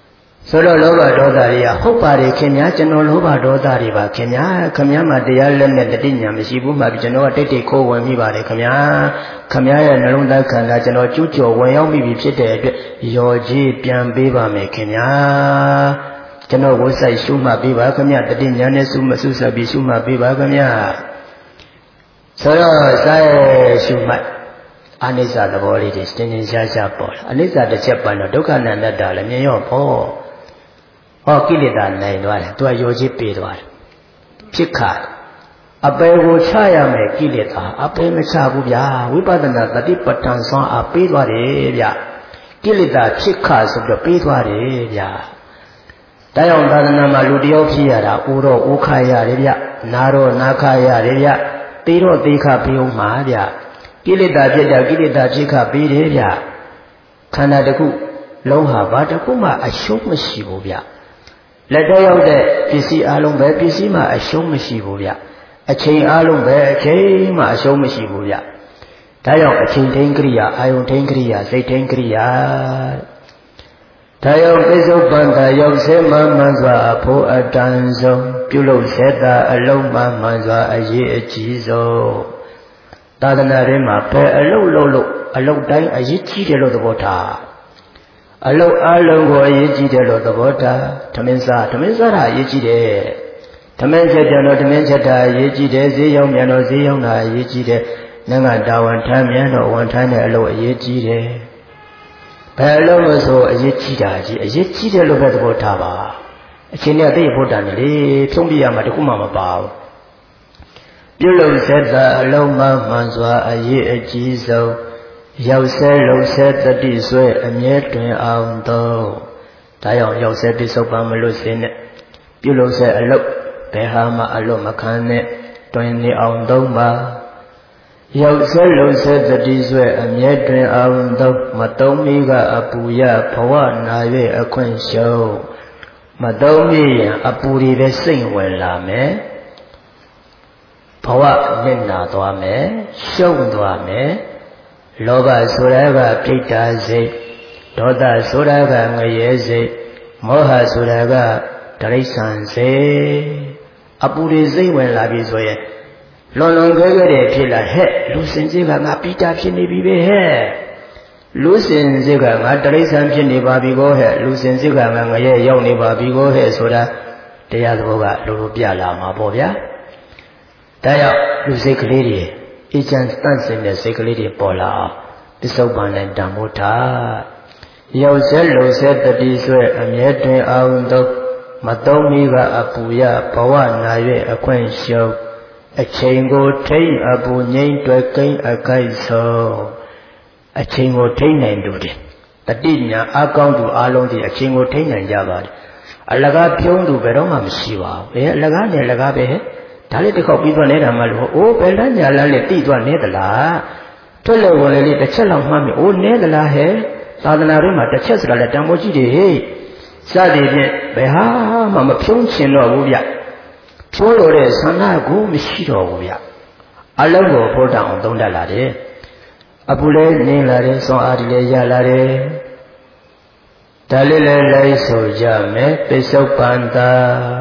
ဆိုတော့လောဘဒေါသတွေကဟုတ်ပါတယ်ခင်ဗျာကျွန်တော်လောဘဒေါသတွေပါခင်ဗျာခင်ဗျာမှာတရားလက်နဲ့တတိညာမရှိဘူးမှကျွန်တော်ကတိတ်တိတ်ခိုးဝင်မိပါတယ်ခင်ဗျာခင်ဗျာရဲ့နှလုံးသားခန္ဓာကျွန်တော်ကျူးကျော်ဝင်ရောက်မိပြီဖြစ်တဲ့အတွက်ရော်ကြီးပြန်ပေးပါမယ်ခင်ဗျာကျွန်တော်ကိုစိုက်ရှုမှတ်ပေးပါခင်ဗျာတတိညာနဲ့စုမစုဆက်ပြီးရှုမှတ်ပေးပါခင်ဗျာဆိုတော့စိုက်ရှုမှတ်အနိစ္စသဘောလေးတွေသင်္င်ရှားရှားပေါ်လာအနိစ္စတစ်ချက်ပန်တော့ဒုက္ခနဲ့အနတ္တလည်းမြင်ရောပေါ့ဟောကိလေသာနိုင်သွားတယ်သူကရောကြီးပေးသွားတယ်ဖြစ်ခါအပေကိုချရမယ်ကိလေသာအပေမချဘူးဗျာဝိပဿနာတတိပဋ္ဌာန်ဆွမ်းအားပေးသွားတယ်ဗျကိလေသာဖြစ်ခါဆိုပြီးပေးသွားတယ်ဗျဒါကြောင့်သာသနာမှာလူတယောက်ဖြစ်ရတာအိုတော့အိုခါရတယ်ဗျနာတော့နာခါရတယ်ဗျသေတော့သေခါပေးအောင်မှာဗျကိလေသာဖြစ်တာကိလေသာဖြစ်ခါပေးတယ်ဗျခန္ဓာတစ်ခုလုံးဟာဘာတစ်ခုမှအရှုံးမရှိဘူးဗျလက်တရောက်တဲ့ပစ္စည်းအလုံးပဲပစ္စည်းမှအရှုံးမရှိဘူးဗျအချိန်အလုံးပဲအချိန်မှအရှုံးမရှိဘူးဗျဒါကြောင့်အချိန်ထိန်ကိရိယာအာယုန်ထိန်ကိရိယာစိတ်ထိန်ကိရိယာဒါကြောင့်ပိဿုပန်တာရောက်စေမှမှန်စွာအဖို့အတန်ဆုံးပြုလုပ်စေတာအလုံးမှမှန်စွာအရေးအကြီးဆုံးသာသနာ့ထဲမှာဘယ်အလုံးလုံးလို့အလုံးတိုင်းအရေးကြီးတယ်လို့သဘောထားအလုံးအလုံးကိုအရေးကြီးတယ်လို့သဘောထားဓမင်းစားဓမင်းစားတာအရေးကြီးတယ်ဓမင်းချက်ပြန်တော့ဓမင်းချက်တာအရေးကြီးတယ်ဈေးရောက်ပြန်တော့ဈေးရောက်တာအရေးကြီးတယ်နိုင်ငံတာဝန်ထမ်းမြန်တော့ဝန်ထမ်းတဲ့အလုံးအရေးကြီးတယ်ဘယ်အလုံးလို့ဆိုအရေးကြီးတာကြီးအရေးကြီးတယ်လို့ပဲသဘောထားပါအချိန်နဲ့သိဖို့တန်တယ်လေဖြုံးပြရမှာတခုမှမပါဘူးပြုလုပ်စေတာအလုံးမှမှန်စွာအရေးအကြီးဆုံးရောက်ဆဲလုံဆဲတတိဆွဲအမြဲတွင်အောင်တော့ဒါကြောင့်ရောက်ဆဲပိစုပ္ပန်မလွတ်စေနဲ့ပြုလုပ်ဆဲအလုပ်ဘယ်ဟာမှအလွတ်မခံနဲ့တွင်နေအောင်တော့ပါရောက်ဆဲလုံဆဲတတိဆွဲအမြဲတွင်အောင်တော့မတုံးမိကအပူရဘဝနာ၍အခွင့်ရှုံးမတုံးမိရင်အပူတွေပဲစိတ်ဝင်လာမယ်ဘဝနဲ့နာသွားမယ်ရှုံးသွားမယ်လောဘဆိုတာကပိဋ္ဌာစိတ်ဒေါသဆိုတာကငရဲစိတ်မောဟဆိုတာကတိရစ္ဆာန်စိတ်အပူတွေစိတ်ဝင်လာပြီဆိုရင်လွန်လွန်ခဲခဲတဲ့ဖြစ်လာဟဲ့လူစင်စစ်ကငါပိဋ္ဌာဖြစ်နေပြီပဲဟဲ့လူစင်စစ်ကငါတိရစ္ဆာန်ဖြစ်နေပါပြီကိုဟဲ့လူစင်စစ်ကငါငရဲရောက်နေပါပြီကိုဟဲ့ဆိုတာတရားသဘောကလိုလိုပြလာမှာပေါ့ဗျာဒါကြောင့်လူစိတ်ကလေးတွေအကျဉ်းတန့်စင်တဲ့စိတ်ကလေးတွေပေါ်လာပစ္စုပန်နဲ့တန်ဖိုးထားရောက်ဆဲလုံဆဲတတိဆွဲအမြဲတွင်အောင်တော့မတုံးမိကအပူရဘဝနာ၍အခွင့်ရှုံးအချိန်ကိုထိမ့်အပူငိမ့်တွေ့ကိန်းအကိုက်ဆုံးအချိန်ကိုထိမ့်နိုင်သူတယ်တတိညာအကောင်းသူအလုံးဒီအချိန်ကိုထိမ့်နိုင်ကြပါတယ်အလကားပြုံးသူဘယ်တော့မှမရှိပါဘူးဘယ်အလကားနဲ့အလကားပဲဒါလေးတစ်ခေါက်ပြီးသွားနေတာမှလို့အိုးဘယ်လမ်းညာလမ်းလေးတိသွားနေသလားထွက်လို့ဝင်လေတစ်ချက်လောက်မှတ်မိအိုးနေသလားဟဲ့သာသနာ့ရင်းမှာတစ်ချက်ဆိုတာလည်းတန်ဖိုးကြီးတယ်ဟဲ့စသည်ဖြင့်ဘယ်ဟာမှမဖြုံးချင်တော့ဘူးဗျဖြိုးလို့တဲ့ဆန္ဒကိုမရှိတော့ဘူးဗျအလုံးကိုဖို့တောင်သုံးတတ်လာတယ်အပူလည်းနေလာတယ်စွမ်းအားလည်းရလာတယ်ဒါလေးလည်းလိုက်ဆိုကြမယ်ပိစုပန်တာ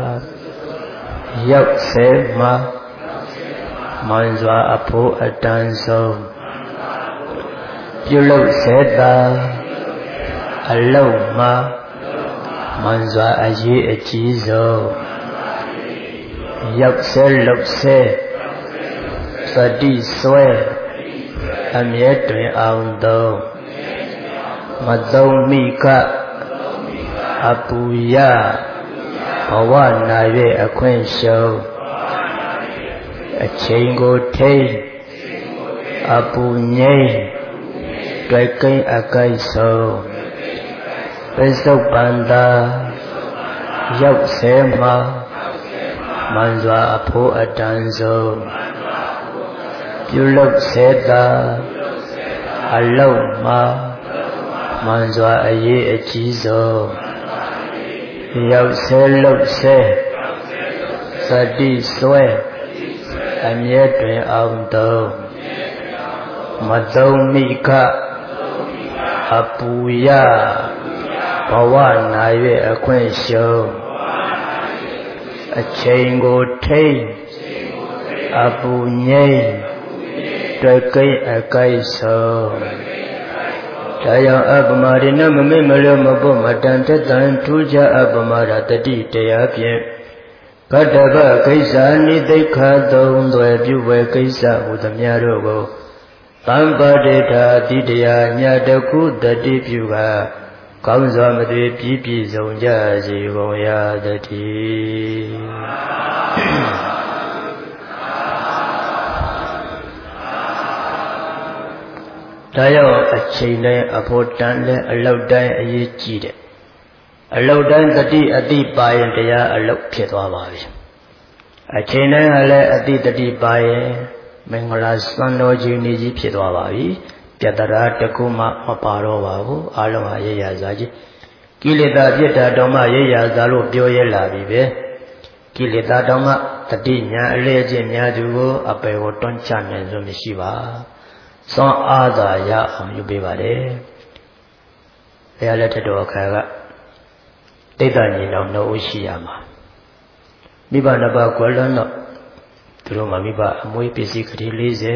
ရောက်စေမှာမှန်စွာအဖို့အတန်ဆုံးပြုလုပ်စေတာအလုံးမှာမှန်စွာအရေးအကြီးဆုံးရောက်စေလုပ်စေသတိဆွဲအမြဲတွင်အောင်တော့မသုံးမိကအပူရဘဝနာ၍အခွင့်ရှုံးအချိန်ကိုထိမ့်အပူငိမ့်တွေ့ကိန်းအကိုက်ဆုံးပိစုပန်တာရောက်စေမှာမှန်စွာအဖို့အတန်ဆုံးပြုလုပ်စေတာအလုံးမှာမှန်စွာအရေးအကြီးဆုံးရောက်ဆဲလုပ်ဆဲသတိဆွဲအမြဲတွင်အောင်တော့မသုံးမိကအပူရဘဘဝနာ၍အခွင့်ရှုံးအချိန်ကိုထိမ့်အပူငိမ့်တွေ့ကိန်းအကိုက်ဆုံးဒါကြောင့်အပမရိနမမေ့မလျော့မပေါ့မတန်တက်တန်ထူးခြားအပမရတတိတရားဖြင့်ကတ္တဗကိစ္စနိသိက္ခာသုံးသွယ်ပြုဝဲကိစ္စဟူသမျှတို့ကိုသံပါတိထာတိတရားညတခုတတိပြုကကောင်းစွာမသွေပြည့်ပြည့်စုံကြစေကုန်ရာတည်းဒါကြောင့်အချိန်တိုင်းအဖို့တန်နဲ့အလောက်တိုင်းအရေးကြီးတယ်အလောက်တိုင်းတတိအတိပါရင်တရားအလောက်ဖြစ်သွားပါပြီအချိန်တိုင်းကလည်းအတိတတိပါရင်မင်္ဂလာစံတော်ကြီးနေကြီးဖြစ်သွားပါပြီပြတ္တရာတခုမှမပါတော့ပါဘူးအလုံးဟာရရစားကြီးကိလေသာပြစ်တာတော့မှရရစားလို့ပြောရလာပြီပဲကိလေသာတော့မှတတိညာအလေးချင်းများသူကိုအပယ်ကိုတွန်းချနိုင်လို့မရှိပါစွမ်းအားသာရအောင်ယူပေးပါတယ်ဘုရားလက်ထက်တော်အခါကတိတ်တညီတော်နှုတ်ဦးရှိရမှာမိဘနှစ်ပါးကွယ်လွန်တော့သူတို့မှမိဘအမွေးပစ္စည်းကတိ၄၀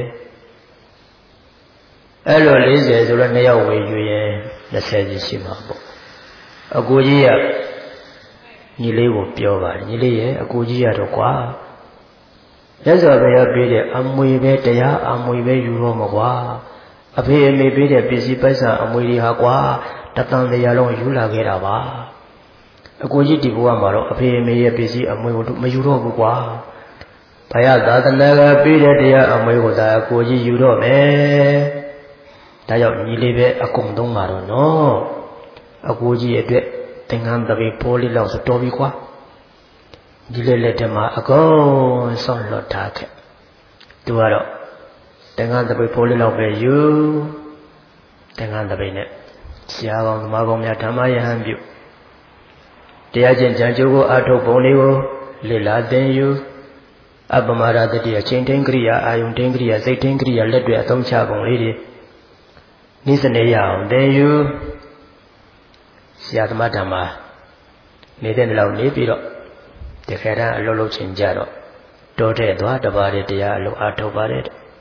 အဲ့လို၄၀ဆိုတော့နှစ်ယောက်ဝေယူရင်၂၀ကြီးရှိမှာပေါ့အကိုကြီးကညီလေးကိုပြောပါတယ်ညီလေးရဲ့အကိုကြီးရတော့ကွာရသော်ဘုရားပေးတဲ့အမွေပဲတရားအမွေပဲယူတော့မှာကွာအဖေအမေပေးတဲ့ပစ္စည်းပိုက်ဆံအမွေတွေဟာကွာတသံတရားလုံးယူလာခဲ့တာပါအကိုကြီးဒီဘဝမှာတော့အဖေအမေရဲ့ပစ္စည်းအမွေကိုမယူတော့ဘူးကွာဘုရားသာသနာကပေးတဲ့တရားအမွေကိုသာအကိုကြီးယူတော့မယ်ဒါကြောင့်ညီလေးပဲအကုန်သုံးပါတော့နော်အကိုကြီးအတွက်သင်္ကန်းတပိပိုးလေးလောက်ဆိုတော်ပြီကွာဒီလေးလက်ထက်မှာအကုန်ဆောင်းလွတ်ထားခဲ့သူကတော့သင်္ကန်းတပိပိုးလေးလောက်ပဲယူသင်္ကန်းတပိနဲ့ဆရာကောင်းသမားကောင်းများဓမ္မယဟန်ပြုတရားကျင့်ကြံကြိုးကိုအထုတ်ပုံလေးကိုလေ့လာသင်ယူအပမရတတိအချိန်တိုင်းကရိယာအာယုန်တိုင်းကရိယာစိတ်တိုင်းကရိယာလက်တွေအသုံးချပုံလေးတွေနိစ္စနေရအောင်သင်ယူဆရာသမားဓမ္မနေတဲ့လောက်နေပြီးတော့တခါတည်းအလုပ်လုပ်ချင်ကြတော့တောတဲ့သွားတပါးတဲ့တရားအလုပ်အထုတ်ပါတဲ့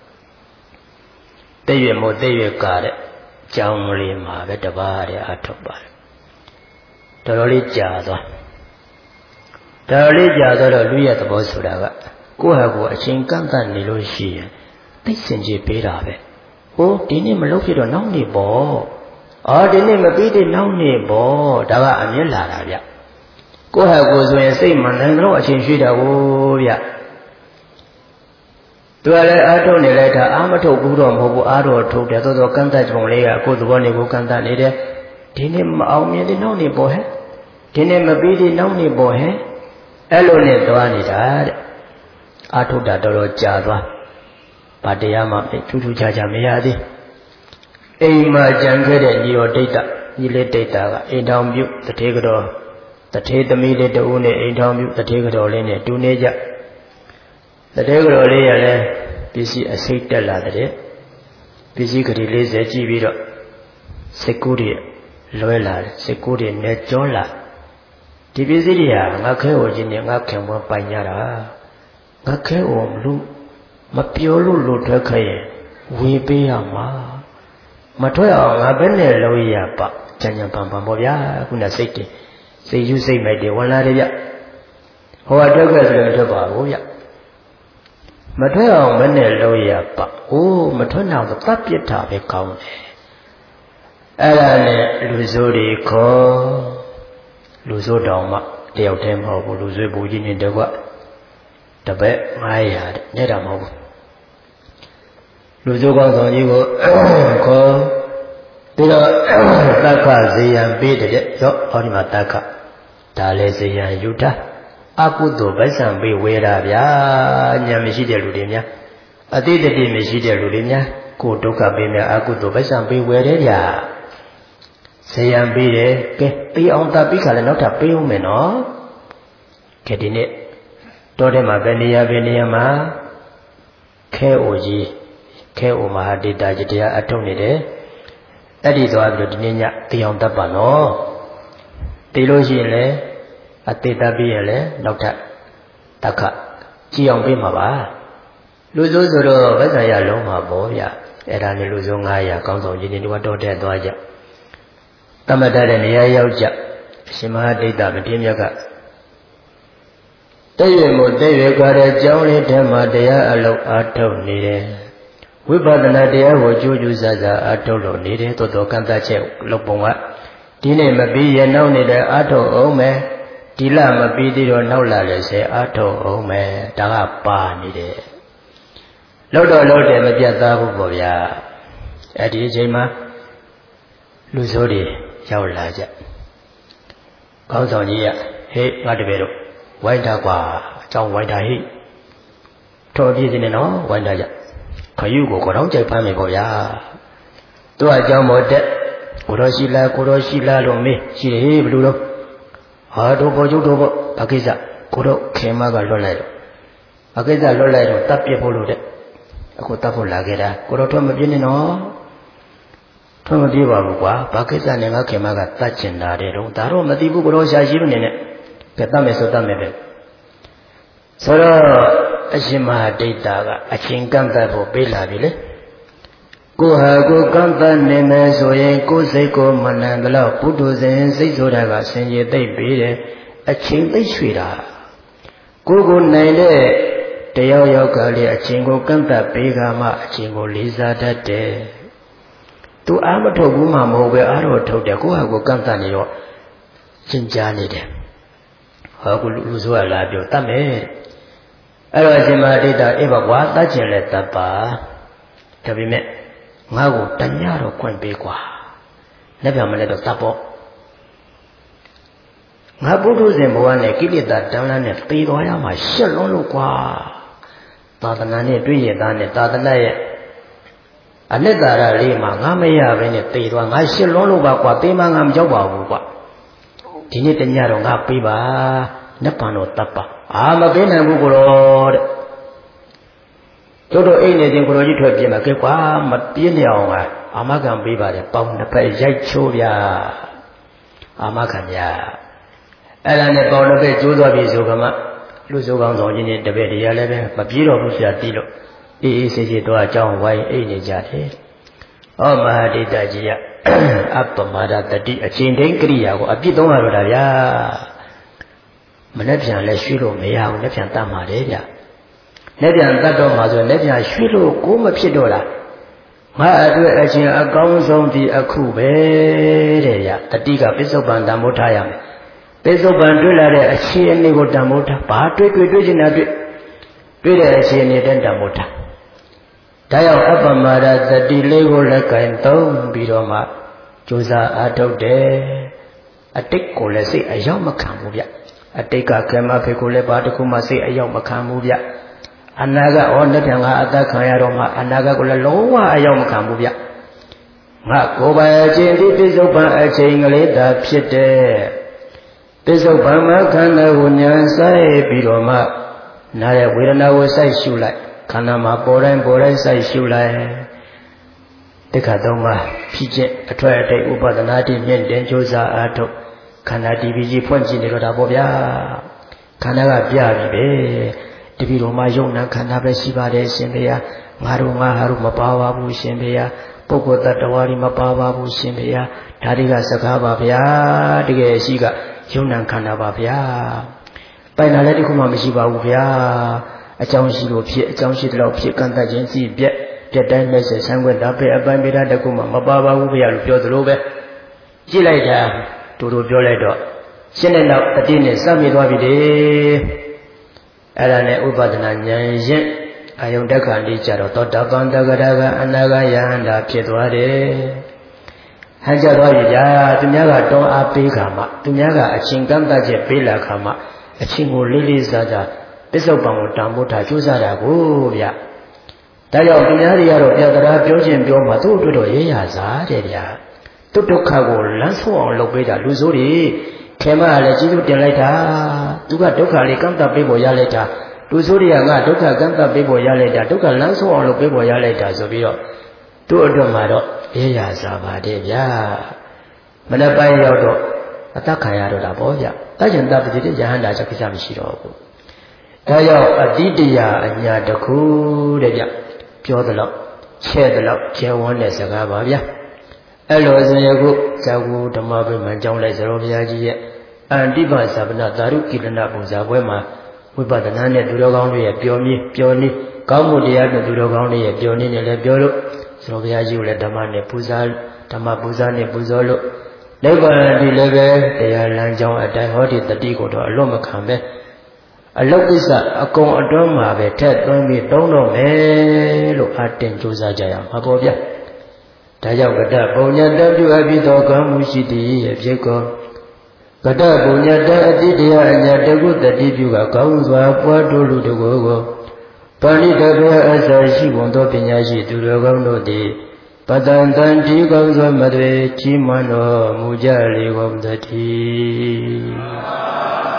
တဲ့ရွမို့တဲ့ရွကာတဲ့ကြောင်းလေးမှာပဲတပါးတဲ့အထုတ်ပါတယ်တော်တော်လေးကြာသွားတော်တော်လေးကြာသွားတော့လူရဲ့သဘောဆိုတာကကိုယ့်ဟာကိုယ်အချိန်ကန့်သတ်နေလို့ရှိရင်သိစင်ကြပေးတာပဲဟိုဒီနေ့မလုပ်ဖြစ်တော့နောက်နေ့ပေါ့အော်ဒီနေ့မပြီးတဲ့နောက်နေ့ပေါ့ဒါကအမြင်လာတာဗျကိုယ့်ဟာကိုယ်ဆိုရင်စိတ်မှန်တယ်တော့အချိန်ရွှေ့တာကိုဗျသူကလည်းအားထုတ်နေလိုက်တာအားမထုတ်ဘူးတော့မဟုတ်ဘူးအားတော့ထုတ်တယ်သို့သောကန့်သတ်ပုံလေးကကိုယ်သဘောနဲ့ကိုယ်ကန့်သတ်နေတယ်ဒီနေ့မအောင်မြင်တဲ့နောက်နေ့ပေါ့ဟဲ့ဒီနေ့မပြီးတဲ့နောက်နေ့ပေါ့ဟဲ့အဲ့လိုနဲ့သွားနေတာတဲ့အားထုတ်တာတော်တော်ကြာသွားဗာတရားမှထူးထူးခြားခြားမရသေးအိမ်မှာကြံခဲ့တဲ့ညီတော်ဒိဋ္ဌညီလေးဒိဋ္ဌကအိမ်ထောင်ပြုတထေကတော်တထေသမီးလေးတဦးနဲ့အိမ်ထောင်ပြုတထေကတော်လေးနဲ့တူနေကြတထေကတော်လေးရလဲပစ္စည်းအစိတ်တက်လာတဲ့ပစ္စည်းကလေး၄၀ကြည့်ပြီးတော့စိတ်ကူးတွေလွဲလာတယ်စိတ်ကူးတွေနဲ့ကြောလာဒီပစ္စည်းတွေဟာငါခဲဟိုချင်းနဲ့ငါခင်ပွားပိုင်ကြတာငါခဲဟိုမလို့မပြောလို့လို့ထွက်ခဲ့ရင်ဝေပေးရမှာမထွက်အောင်ငါဘယ်နဲ့လုံးရပါကြံကြံပန်ပန်ပေါ့ဗျာခုနစိတ်တွေစိတ်ယူစိတ်မိုက်တွေဝင်လာတယ်ဗျဟိုကထွက်ခဲ့ဆိုရင်ထွက်ပါဘူးဗျမထွက်အောင်ဘယ်နဲ့လုံးရပါအိုးမထွက်တော့သတ်ပြစ်တာပဲကောင်းတယ်အဲ့ဒါနဲ့လူစိုးတွေခေါ်လူစိုးတောင်မှတယောက်တည်းမဟုတ်ဘူးလူစိုးပူကြီးနေတော့ကတပည့်၅ရာတဲ့နဲ့တာမဟုတ်ဘူးလူစိုးကောင်းဆောင်ကြီးကိုခေါ်ပြီးတော့တက္ခဇေယံပေးတဲ့ရော့ဟောဒီမှာတက္ခဒါလည်းဇေယံယူတာအကုသိုလ်ဗိဆံပေးဝေတာဗျာဉာဏ်မရှိတဲ့လူတွေများအတိတ်တည်းမရှိတဲ့လူတွေများကိုဒုက္ခပေးများအကုသိုလ်ဗိဆံပေးဝေတယ်ဗျာဇေယံပေးတယ်ကဲပေးအောင်တပိခါလည်းနောက်ထပ်ပေးဦးမယ်နော်ကဲဒီနေ့တောထဲမှာဘယ်နေရာဘယ်နေရာမှာခဲအိုကြီးခဲအိုမဟာဒေတာကြီးတရားအထုတ်နေတယ်အဲ့ဒီသွားပြီးတော့ဒီနေ့ညတရားတတ်ပါနော်တေလို့ရှိရင်လည်းအတေတပြီးရင်လည်းနောက်ထပ်တခါကြည်အောင်ပေးမှာပါလူစိုးဆိုတော့ဗက္ခရလုံးမှာပေါ့ဗျအဲ့ဒါနဲ့လူစိုးငါးရာကောင်းဆောင်ကြီးတွေတော့တော်တဲ့သွားကြတမတတဲ့နေရာရောက်ကြအရှင်မဟာဒိဋ္ဌမထေရမြတ်ကတည့်ရမို့တည့်ရကြတဲ့ကြောင်းလေးထဲမှာတရားအလုပ်အားထုတ်နေတယ်ဝိပဿနာတရားကိုကြိုးကြိုးစားစားအားထုတ်လို့နေတယ်သို့တော်ကံတချက်လုပ်ပုံကဒီနေ့မပြီးရနောက်နေတဲ့အားထုတ်အောင်မယ်ဒီလမပြီးသေးတော့နောက်လာလေစေအားထုတ်အောင်မယ်ဒါကပါနေတယ်လောက်တော့လောက်တယ်မပြတ်သားဘူးပေါ့ဗျာအဲ့ဒီအချိန်မှာလူဆိုးတွေရောက်လာကြခေါင်းဆောင်ကြီးကဟေးငါတပည့်တို့ဝိုင်းတာကွာအကြောင်းဝိုင်းတာဟိထော်ပြည့်နေနော်ဝိုင်းတာကြခရုကိုကိုတော့ကြိုက်ဖမ်းမယ်ပေါ့ဗျာသူအကြောင်းမို့တဲ့ကိုတော်ရှိလားကိုတော်ရှိလားလို့မေးရှိတယ်ဟေးဘယ်လိုတော့ဟာတို့ပေါ်ကျုပ်တို့ပေါ့ဘာကိစ္စကိုတော့ခင်မကလွတ်လိုက်တော့ဘာကိစ္စလွတ်လိုက်တော့တပ်ပြစ်ဖို့လို့တဲ့အခုတပ်ဖို့လာခဲ့တာကိုတော့ထွက်မပြင်းနဲ့နော်ထွက်မပြေးပါဘူးကွာဘာကိစ္စနဲ့ငါခင်မကတတ်ကျင်တာတဲ့တော့ဒါတော့မသိဘူးကိုတော့ရှာရှိလို့နေနဲ့ကဲတတ်မယ်ဆိုတတ်မယ်ပဲဆိုတော့အရှင်မဟာဒိဋ္ဌာကအချင်းကန့်တတ်ဖို့ပေးလာပြီလေကိုဟာကိုကန့်တတ်နေမယ်ဆိုရင်ကိုယ်စိတ်ကိုမနှံတော့ပုထုဇဉ်စိတ်ဆိုတာကဆင်ခြေသိပ်ပေးတယ်အချင်းသိပ်ရွှေတာကိုကိုနိုင်တဲ့တရားရောက်ကလေးအချင်းကိုကန့်တတ်ပေးကမှအချင်းကိုလေးစားတတ်တယ်သူအားမထုတ်ဘူးမှမဟုတ်ပဲအားတော့ထုတ်တယ်ကိုဟာကိုကန့်တတ်နေတော့ရှင်းကြားနေတယ်ဟောကိုလူဆိုးကလာပြောတတ်မယ်အဲ့တော့အရှင်မဟာဒိဋ္ဌာအေးပါကွာတတ်ကျင်လဲတတ်ပါဒါပေမဲ့ငါ့ကိုတညတော့ခွင့်ပေးကွာလက်ပြမလဲတော့တတ်ပေါ့ငါပုထုဇဉ်ဘဝနဲ့ကိလေသာတန်းလန်းနဲ့သေသွားရမှာရှက်လွန်းလို့ကွာသာသနာနဲ့တွေ့ရသားနဲ့သာသနာရဲ့အနှစ်သာရလေးမှာငါမရဘဲနဲ့သေသွားငါရှက်လွန်းလို့ပါကွာသေမှငါမကြောက်ပါဘူးကွာဒီနေ့တညတော့ငါပေးပါနှစ်ပန်တော့တတ်ပါအာမပေးနိုင်ဘူးကိုတော့တဲ့တို့တို့အိမ်နေချင်းကိုလိုကြီးထွက်ပြေးမှာကဲကွာမပြေးနေအောင်ကအာမခံပေးပါတယ်ပေါင်းနှစ်ဖက်ရိုက်ချိုးဗျာအာမခံဗျာအဲ့ဒါနဲ့ပေါင်းနှစ်ဖက်ကျိုးသွားပြီဆိုကမှလူစုကောင်းဆောင်ချင်းတပည့်တရားလည်းပဲမပြေးတော့ဘူးဆရာတီးလို့အေးအေးဆေးဆေးတော့အကြောင်းဝိုင်းအိမ်နေကြတယ်ဩမဟာဒိဋ္ဌကြီးကအပ္ပမဒတတိအချိန်တိုင်းကိရိယာကိုအပြစ်သုံးရတော့တာဗျာမနဲ့ပြန်လဲရွှေ့လို့မရဘူးနဲ့ပြန်တတ်မှာလေဗျနဲ့ပြန်တတ်တော့မှာဆိုနဲ့ပြန်ရွှေ့လို့ကိုမဖြစ်တော့လားငါအတွက်အချင်းအကောင်းဆုံးဒီအခုပဲတဲ့ဗျတတိကပစ္စုပန်တန်ဖိုးထားရမယ်ပစ္စုပန်တွေ့လာတဲ့အချင်းအနေကိုတန်ဖိုးထားဘာတွေ့တွေ့တွေ့ချင်တာတွေ့တွေ့တဲ့အချင်းနေတဲ့တန်ဖိုးထားဒါကြောင့်အပ္ပမဒတတိလေးကိုလက်ကင်သုံးပြီးတော့မှကြိုးစားအားထုတ်တယ်အတိတ်ကိုလည်းစိတ်အရောက်မခံဘူးဗျအတိတ်ကခေမဖေကိုလည်းဘာတစ်ခုမှစိတ်အရောက်မခံဘူးဗျအနာဂတ်ဩလက်ထံကအသက်ခံရတော့မှအနာဂတ်ကိုလည်းလုံးဝအရောက်မခံဘူးဗျငါကိုယ်ပိုင်အချင်းဒီပိစုပန်အချင်းကလေးသာဖြစ်တယ်ပိစုပန်မှာခန္ဓာကိုဉာဏ်ဆိုင်ပြီးတော့မှနားရဲ့ဝေဒနာကိုစိုက်ရှုလိုက်ခန္ဓာမှာပေါ်တိုင်းပေါ်တိုင်းစိုက်ရှုလိုက်တက္ကသုံးပါဖြစ်ချက်အထွက်အထိပ်ဥပဒနာတိမြင့်တင်ကြိုးစားအားထုတ်ခန္ဓာတီဗီကြီးဖွင့်ကြည့်နေတော့တာပေါ့ဗျာခန္ဓာကပြပြီပဲတပည့်တော်မှာယုံနာခန္ဓာပဲရှိပါတယ်ရှင်ဖေဟာငါတို့ငါဟာတို့မပါပါဘူးရှင်ဖေဟာပုဂ္ဂိုလ်တ attva တွေမပါပါဘူးရှင်ဖေဟာဒါတွေကစကားပါဗျာတကယ်ရှိကယုံနာခန္ဓာပါဗျာပိုင်တာလည်းတခုမှမရှိပါဘူးဗျာအကြောင်းရှိလို့ဖြစ်အကြောင်းရှိတဲ့လောက်ဖြစ်ကန့်တတ်ခြင်းစီပြက်ပြက်တိုင်းမဲ့ဆံခွင့်တာပဲအပန်းပေတာတခုမှမပါပါဘူးဗျာလို့ပြောသလိုပဲကြည့်လိုက်တာတို့တို့ပြောလိုက်တော့ရှင်းတဲ့နောက်တတိနဲ့စပ်မိသွားပြီလေအဲ့ဒါနဲ့ဥပဒနာဉာဏ်ရင်အာယုန်တက်ခါလေးကြတော့သောတာပန်တဂရကအနာဂယဟန္တာဖြစ်သွားတယ်ဟန်ကြသွားပြီကြာသူများကတောင်းအားပေးခါမှသူများကအချင်းကန့်တတ်ချက်ပေးလာခါမှအချင်းကိုလေးလေးစားစားပစ္စုပန်ကိုတန်ဖိုးထားကြိုးစားတာကိုဗျဒါကြောင့်သူများတွေကတော့ပြတရားပြောခြင်းပြောမှသူ့အတွက်တော့ရေးရစားတယ်ဗျာသူဒုက္ခကိုလမ်းဆုံးအောင်လုပ်ပေးတာလူဆိုးတွေခေမကလည်းကျေးဇူးတင်လိုက်တာသူကဒုက္ခလေးကန့်တတ်ပေးဖို့ရလိုက်တာလူဆိုးတွေကငါဒုက္ခကန့်တတ်ပေးဖို့ရလိုက်တာဒုက္ခလမ်းဆုံးအောင်လုပ်ပေးဖို့ရလိုက်တာဆိုပြီးတော့သူ့အတွက်မှာတော့ရေးရစားပါတယ်ဗျာမနေ့ပိုင်းရောက်တော့အတ္တခံရတော့တာပေါ့ဗျတတ်ရင်တတ်ပတိတဲ့ယဟန္တာချက်ကိစ္စမရှိတော့ဘူးဒါကြောင့်အတိတရားအညာတစ်ခုတဲ့ဗျပြောသလောက်ချဲ့သလောက်ကျဲဝန်းတဲ့စကားပါဗျအဲ့လိုဆိုရင်ခုဇာကုဓမ္မဗိမာန်ကျောင်းလိုက်စရောဘုရားကြီးရဲ့အန္တိပသဗ္ဗနာသာရုကိလနာပုံစံပွဲမှာဝိပဿနာနဲ့သူတော်ကောင်းတွေရဲ့ပျော်မြည်ပျော်နေကောင်းမှုတရားနဲ့သူတော်ကောင်းတွေရဲ့ပျော်နေနဲ့လည်းပြောလို့စရောဘုရားကြီးကိုလည်းဓမ္မနဲ့ပူဇာဓမ္မပူဇာနဲ့ပူဇော်လို့နိဗ္ဗာန်ဒီလည်းပဲတရားလမ်းကြောင်းအတိုင်းဟောဒီတတိကိုတော့အလွတ်မခံပဲအလုတ်ကိစ္စအကုန်အတွန်းမှာပဲထက်သွင်းပြီးတုံးတော့မယ်လို့အတင်ကြိုးစားကြရမှာပေါ့ဗျာဒါကြောင့်ကတ္တပုံညတပြုအပ်ပြီးသောကောင်းမှုရှိသည်ရဲ့ဖြစ်ကောကတ္တပုံညတအတိတရားအညာတကုတတိပြုကကောင်းစွာပွားတို့လူတို့ကိုပါဠိတော်အစရှိဝန်သောပညာရှိသူတော်ကောင်းတို့သည်ပတံတန်ဒီကောင်းစွာမသွေကြီးမွန်တော်မူကြလေကုန်သတည်း